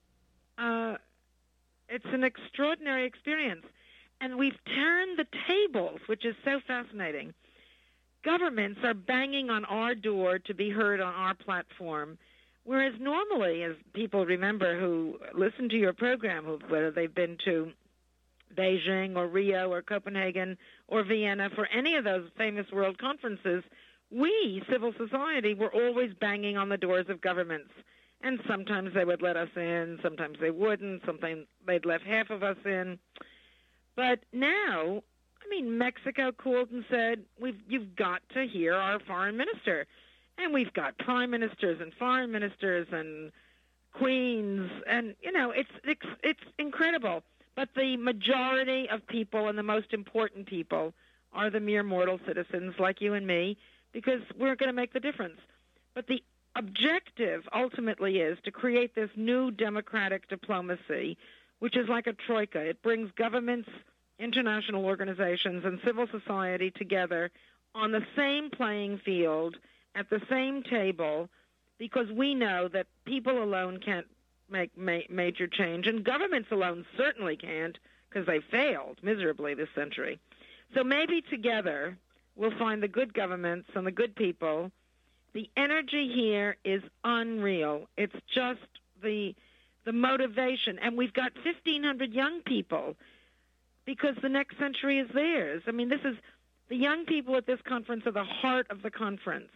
uh, it's an extraordinary experience. And we've turned the tables, which is so fascinating. Governments are banging on our door to be heard on our platform, whereas normally, as people remember who listen to your program, who, whether they've been to Beijing or Rio or Copenhagen or Vienna for any of those famous world conferences, we, civil society, were always banging on the doors of governments. And sometimes they would let us in, sometimes they wouldn't, sometimes they'd let half of us in. But now, I mean, Mexico called and said, We've, you've got to hear our foreign minister. And we've got prime ministers and foreign ministers and queens, and, you know, it's it's, it's incredible. But the majority of people and the most important people are the mere mortal citizens like you and me, because we're going to make the difference. But the objective ultimately is to create this new democratic diplomacy, which is like a troika. It brings governments, international organizations, and civil society together on the same playing field, at the same table, because we know that people alone can't make ma- major change, and governments alone certainly can't, because they failed miserably this century. So maybe together we'll find the good governments and the good people. The energy here is unreal. It's just the the motivation. And we've got fifteen hundred young people because the next century is theirs. I mean, this is the young people at this conference are the heart of the conference.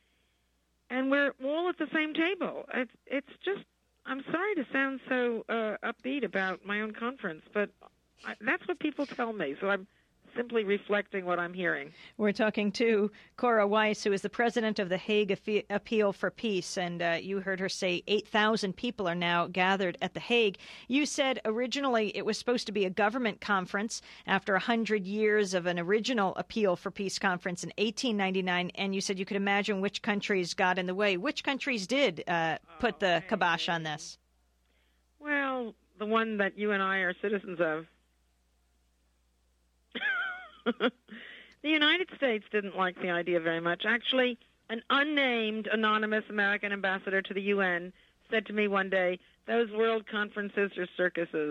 And we're all at the same table. It's, it's just, I'm sorry to sound so uh, upbeat about my own conference, but I, that's what people tell me. So I'm simply reflecting what I'm hearing. We're talking to Cora Weiss, who is the president of the Hague Appeal for Peace, and uh, you heard her say eight thousand people are now gathered at The Hague. You said originally it was supposed to be a government conference after one hundred years of an original Appeal for Peace conference in eighteen ninety-nine, and you said you could imagine which countries got in the way. Which countries did uh, put the kibosh on this? Well, the one that you and I are citizens of. The United States didn't like the idea very much. Actually, an unnamed anonymous American ambassador to the U N said to me one day, those world conferences are circuses.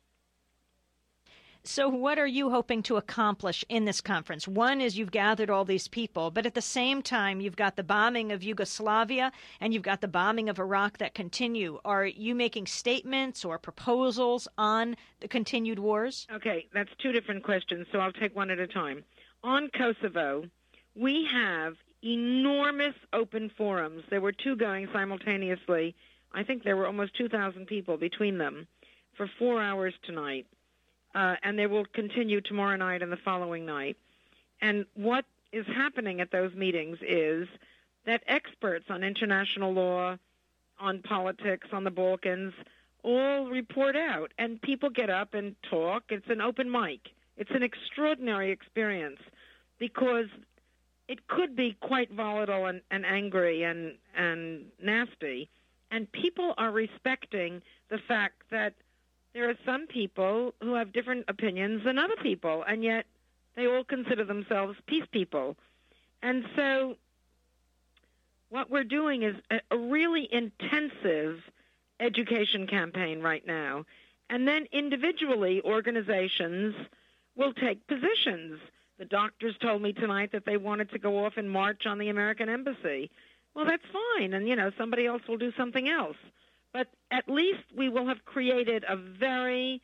So what are you hoping to accomplish in this conference? One is you've gathered all these people, but at the same time, you've got the bombing of Yugoslavia and you've got the bombing of Iraq that continue. Are you making statements or proposals on the continued wars? Okay, that's two different questions, so I'll take one at a time. On Kosovo, we have enormous open forums. There were two going simultaneously. I think there were almost two thousand people between them for four hours tonight. Uh, and they will continue tomorrow night and the following night. And what is happening at those meetings is that experts on international law, on politics, on the Balkans, all report out, and people get up and talk. It's an open mic. It's an extraordinary experience because it could be quite volatile and, and angry and, and nasty, and people are respecting the fact that there are some people who have different opinions than other people, and yet they all consider themselves peace people. And so what we're doing is a, a really intensive education campaign right now. And then individually, organizations will take positions. The doctors told me tonight that they wanted to go off and march on the American embassy. Well, that's fine, and, you know, somebody else will do something else. But at least we will have created a very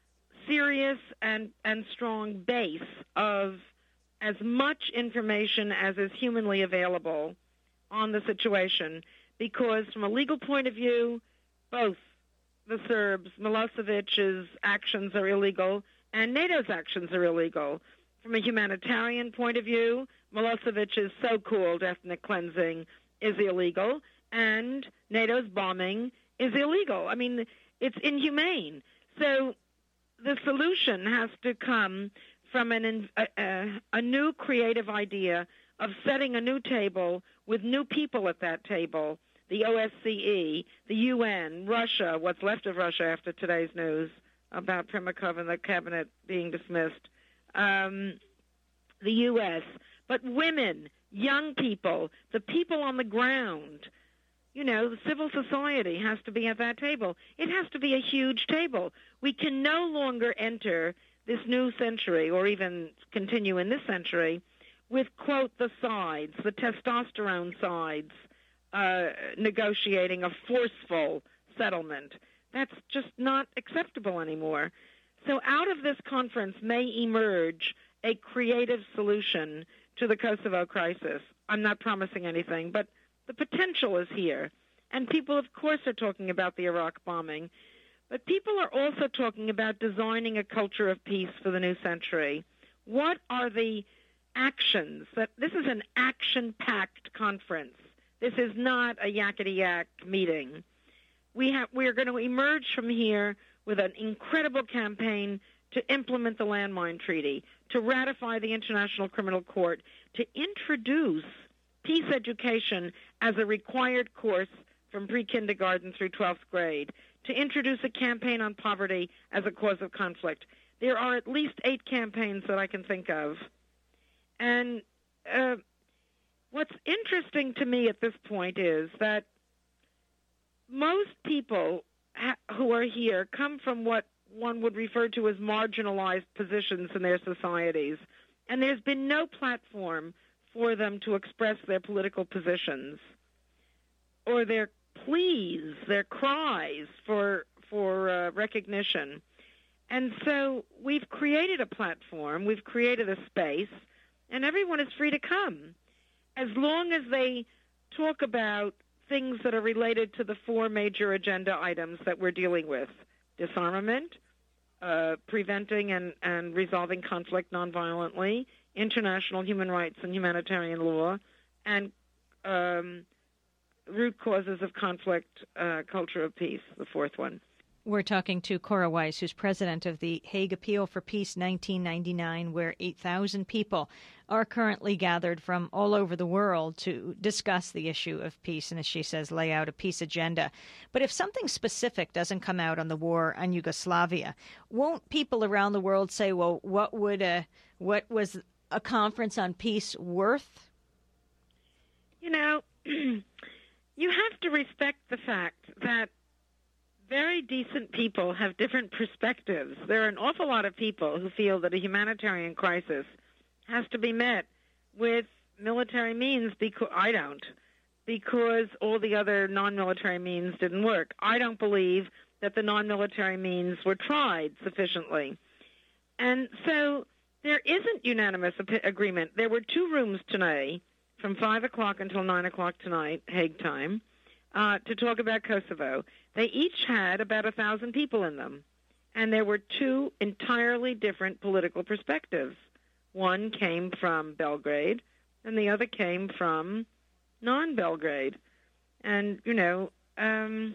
serious and, and strong base of as much information as is humanly available on the situation, because from a legal point of view, both the Serbs, Milosevic's actions are illegal, and NATO's actions are illegal. From a humanitarian point of view, Milosevic's so-called ethnic cleansing is illegal, and NATO's bombing is illegal. I mean, it's inhumane. So the solution has to come from an, a, a, a new creative idea of setting a new table with new people at that table, the O S C E, the U N, Russia, what's left of Russia after today's news about Primakov and the cabinet being dismissed, um, the U S, but women, young people, the people on the ground. You know, the civil society has to be at that table. It has to be a huge table. We can no longer enter this new century, or even continue in this century, with, quote, the sides, the testosterone sides, uh, negotiating a forceful settlement. That's just not acceptable anymore. So out of this conference may emerge a creative solution to the Kosovo crisis. I'm not promising anything, but the potential is here. And people, of course, are talking about the Iraq bombing. But people are also talking about designing a culture of peace for the new century. What are the actions? That this is an action-packed conference. This is not a yakety-yak meeting. We have, we are going to emerge from here with an incredible campaign to implement the Landmine Treaty, to ratify the International Criminal Court, to introduce peace education as a required course from pre-kindergarten through twelfth grade, to introduce a campaign on poverty as a cause of conflict. There are at least eight campaigns that I can think of. And uh, what's interesting to me at this point is that most people ha- who are here come from what one would refer to as marginalized positions in their societies, and there's been no platform for them to express their political positions or their pleas, their cries for for uh, recognition. And so we've created a platform, we've created a space, and everyone is free to come, as long as they talk about things that are related to the four major agenda items that we're dealing with: disarmament, uh, preventing and, and resolving conflict nonviolently, international human rights and humanitarian law, and um, root causes of conflict, uh, culture of peace, the fourth one. We're talking to Cora Weiss, who's president of the Hague Appeal for Peace nineteen ninety-nine, where eight thousand people are currently gathered from all over the world to discuss the issue of peace and, as she says, lay out a peace agenda. But if something specific doesn't come out on the war on Yugoslavia, won't people around the world say, well, what would a, what was a conference on peace worth? You know, you have to respect the fact that very decent people have different perspectives. There are an awful lot of people who feel that a humanitarian crisis has to be met with military means. Because I don't, because all the other non-military means didn't work. I don't believe that the non-military means were tried sufficiently. And so there isn't unanimous ap- agreement. There were two rooms today from five o'clock until nine o'clock tonight, Hague time, uh, to talk about Kosovo. They each had about a thousand people in them, and there were two entirely different political perspectives. One came from Belgrade, and the other came from non-Belgrade. And, you know, um,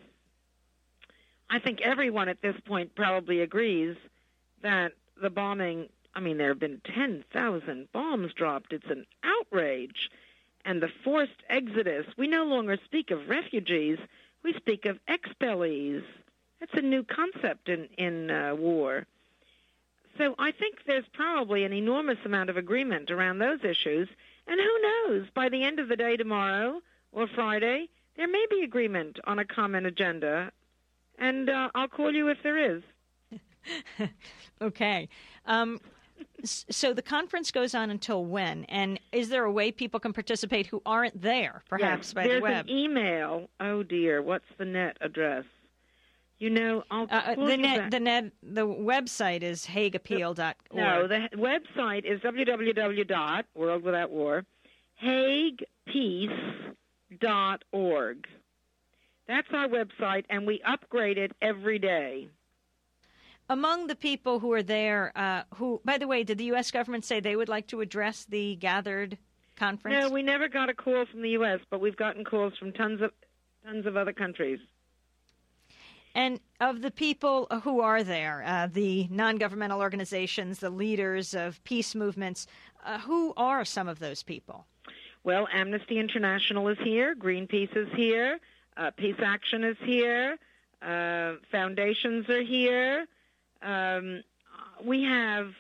I think everyone at this point probably agrees that the bombing, I mean, there have been ten thousand bombs dropped. It's an outrage. And the forced exodus, we no longer speak of refugees, we speak of expellees. That's a new concept in, in uh, war. So I think there's probably an enormous amount of agreement around those issues. And who knows, by the end of the day tomorrow or Friday, there may be agreement on a common agenda. And uh, I'll call you if there is. Okay. Um, so the conference goes on until when? And is there a way people can participate who aren't there, perhaps yes, by there's the web? There's an email. Oh, dear. What's the net address? You know, I'll uh, call the you net, back. the net, the website is hague appeal dot org. No, the website is w w w dot world without war hague peace dot org. That's our website, and we upgrade it every day. Among the people who are there, uh, who, by the way, did the U S government say they would like to address the gathered conference? No, we never got a call from the U S, but we've gotten calls from tons of tons of other countries. And of the people who are there, uh, the non-governmental organizations, the leaders of peace movements, uh, who are some of those people? Well, Amnesty International is here, Greenpeace is here, uh, Peace Action is here, uh, foundations are here. Um, we have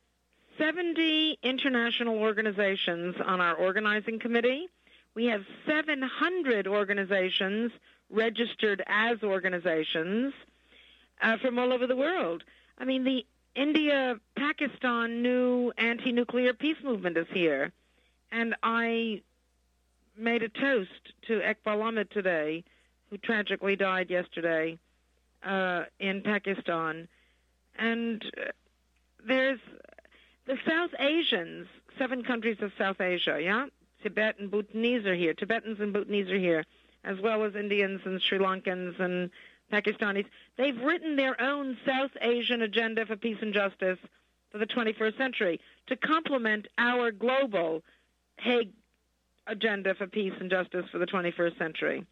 seventy international organizations on our organizing committee. We have seven hundred organizations registered as organizations uh, from all over the world. I mean, the India-Pakistan new anti-nuclear peace movement is here. And I made a toast to Iqbal Ahmed today, who tragically died yesterday uh, in Pakistan. And uh, there's the South Asians, seven countries of South Asia, yeah? Tibet and Bhutanese are here. Tibetans and Bhutanese are here, as well as Indians and Sri Lankans and Pakistanis. They've written their own South Asian agenda for peace and justice for the twenty-first century to complement our global Hague agenda for peace and justice for the twenty-first century.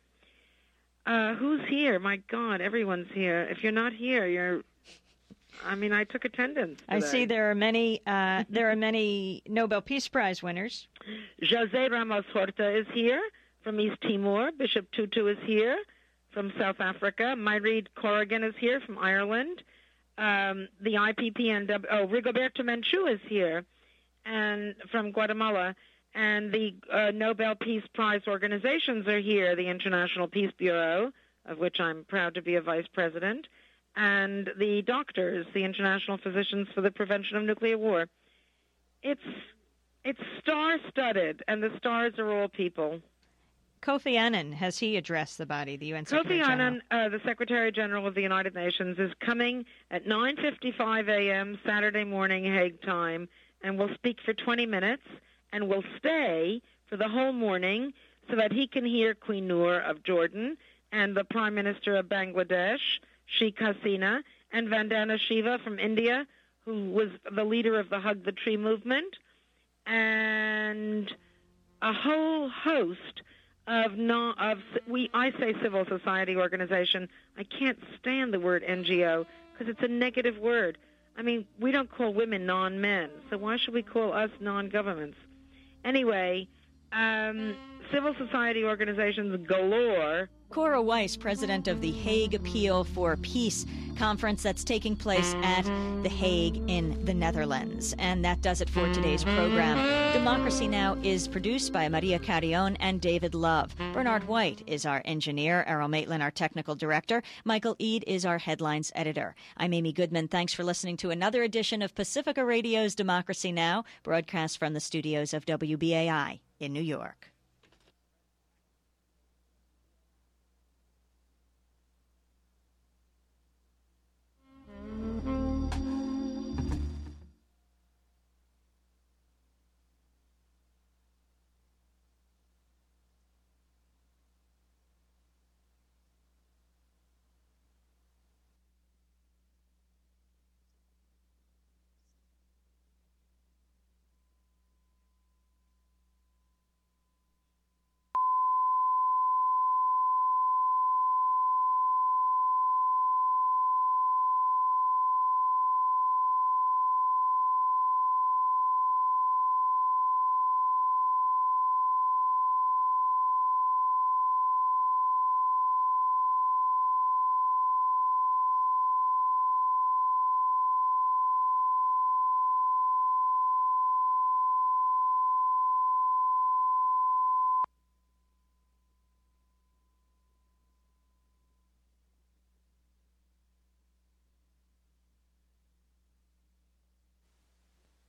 Uh, who's here? My God, everyone's here. If you're not here, you're... I mean, I took attendance today. I see there are many. Uh, there are many Nobel Peace Prize winners. José Ramos Horta is here from East Timor. Bishop Tutu is here from South Africa. Mairead Corrigan is here from Ireland. Um, the I P P N W. Oh, Rigoberto Menchú is here, and from Guatemala. And the uh, Nobel Peace Prize organizations are here. The International Peace Bureau, of which I'm proud to be a vice president, and the doctors, the International Physicians for the Prevention of Nuclear War. It's it's star-studded, and the stars are all people. Kofi Annan, has he addressed the body, the U N Secretary Kofi General? Annan, uh, the Secretary General of the United Nations, is coming at nine fifty-five a.m. Saturday morning Hague time, and will speak for twenty minutes, and will stay for the whole morning so that he can hear Queen Noor of Jordan and the Prime Minister of Bangladesh, Sheikh Hasina, and Vandana Shiva from India, who was the leader of the Hug the Tree movement, and a whole host of non, of we I say civil society organization. I can't stand the word N G O because it's a negative word. I mean, we don't call women non-men, so why should we call us non-governments? Anyway, um, civil society organizations galore. Cora Weiss, president of the Hague Appeal for Peace conference that's taking place at The Hague in the Netherlands. And that does it for today's program. Democracy Now! Is produced by Maria Carrion and David Love. Bernard White is our engineer, Errol Maitland our technical director, Michael Eade is our headlines editor. I'm Amy Goodman. Thanks for listening to another edition of Pacifica Radio's Democracy Now!, broadcast from the studios of W B A I in New York.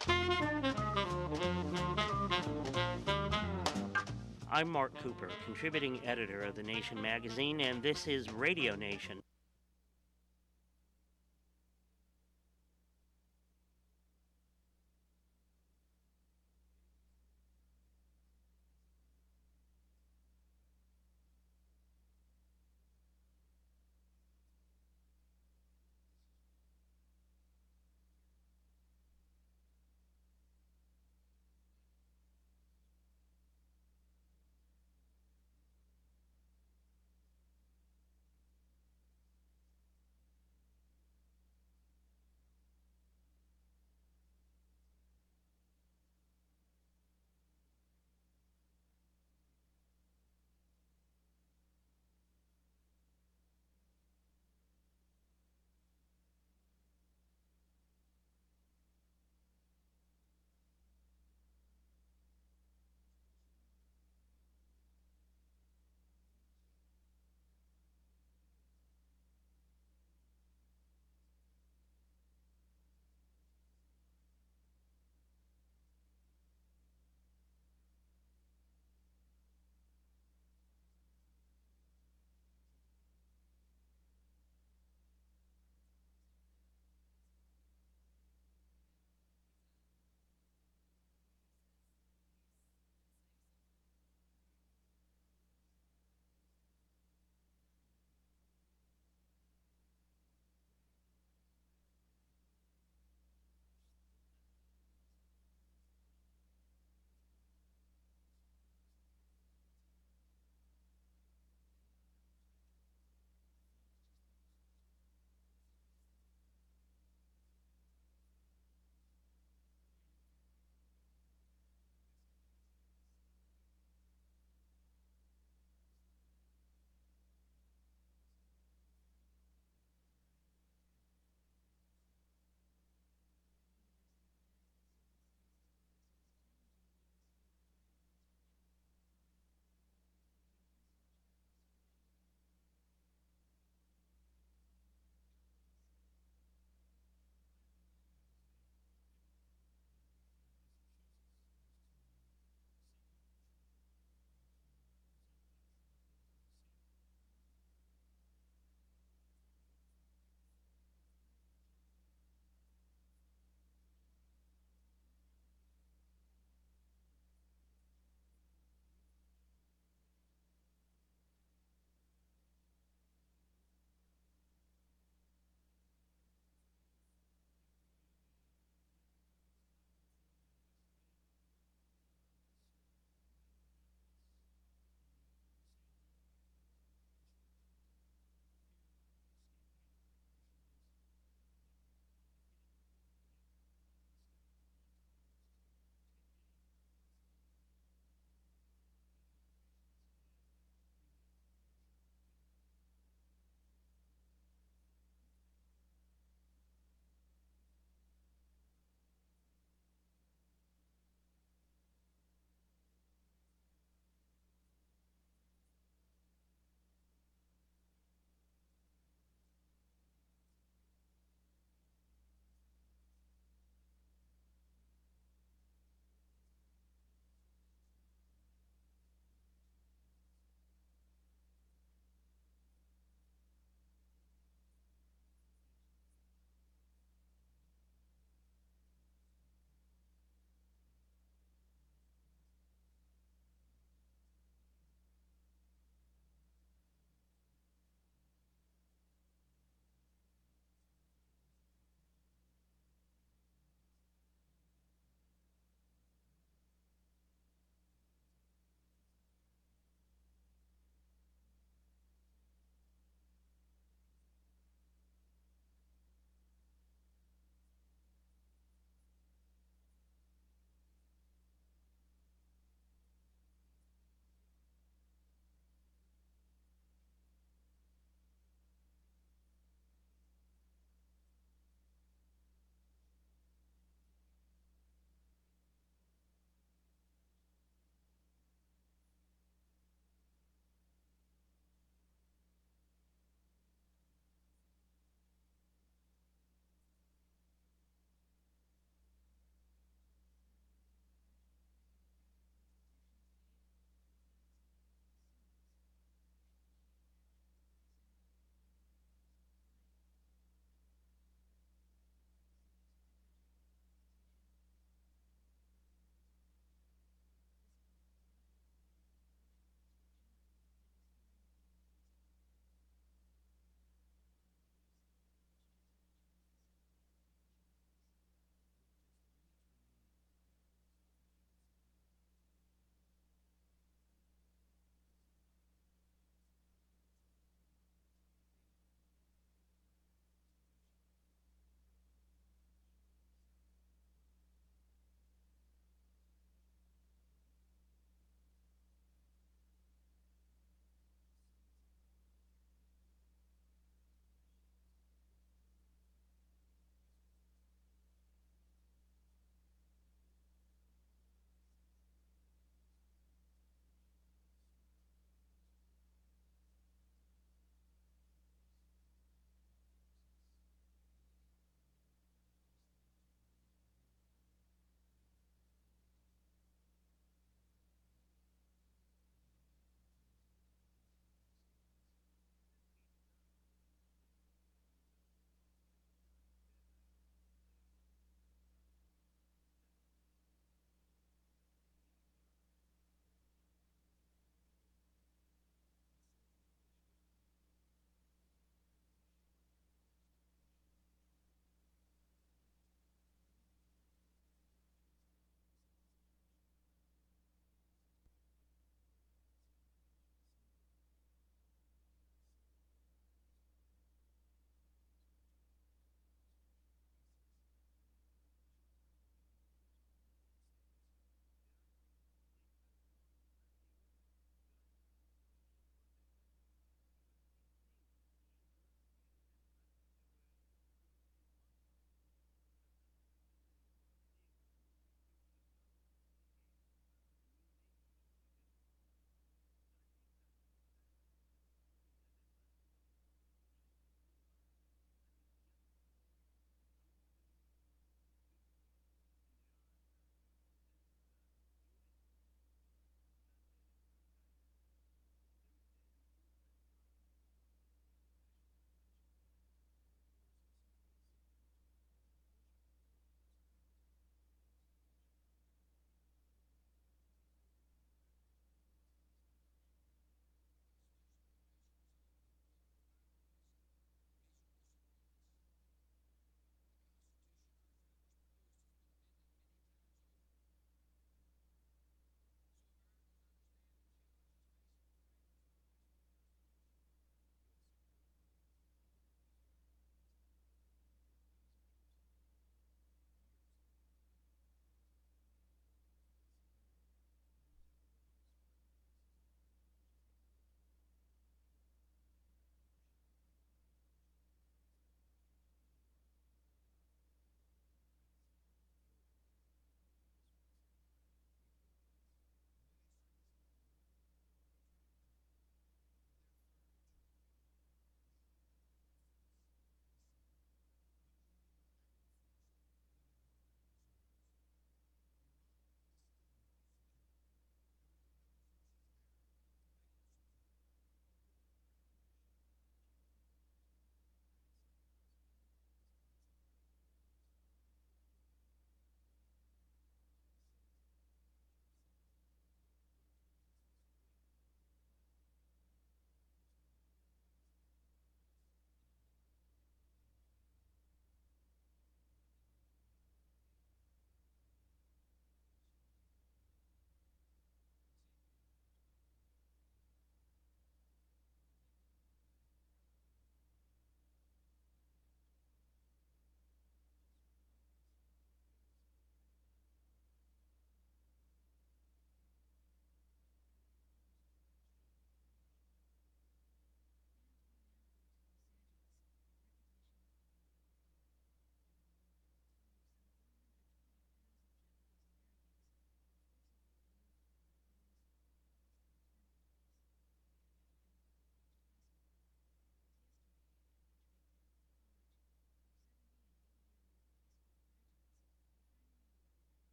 I'm Mark Cooper, contributing editor of The Nation magazine, and this is Radio Nation.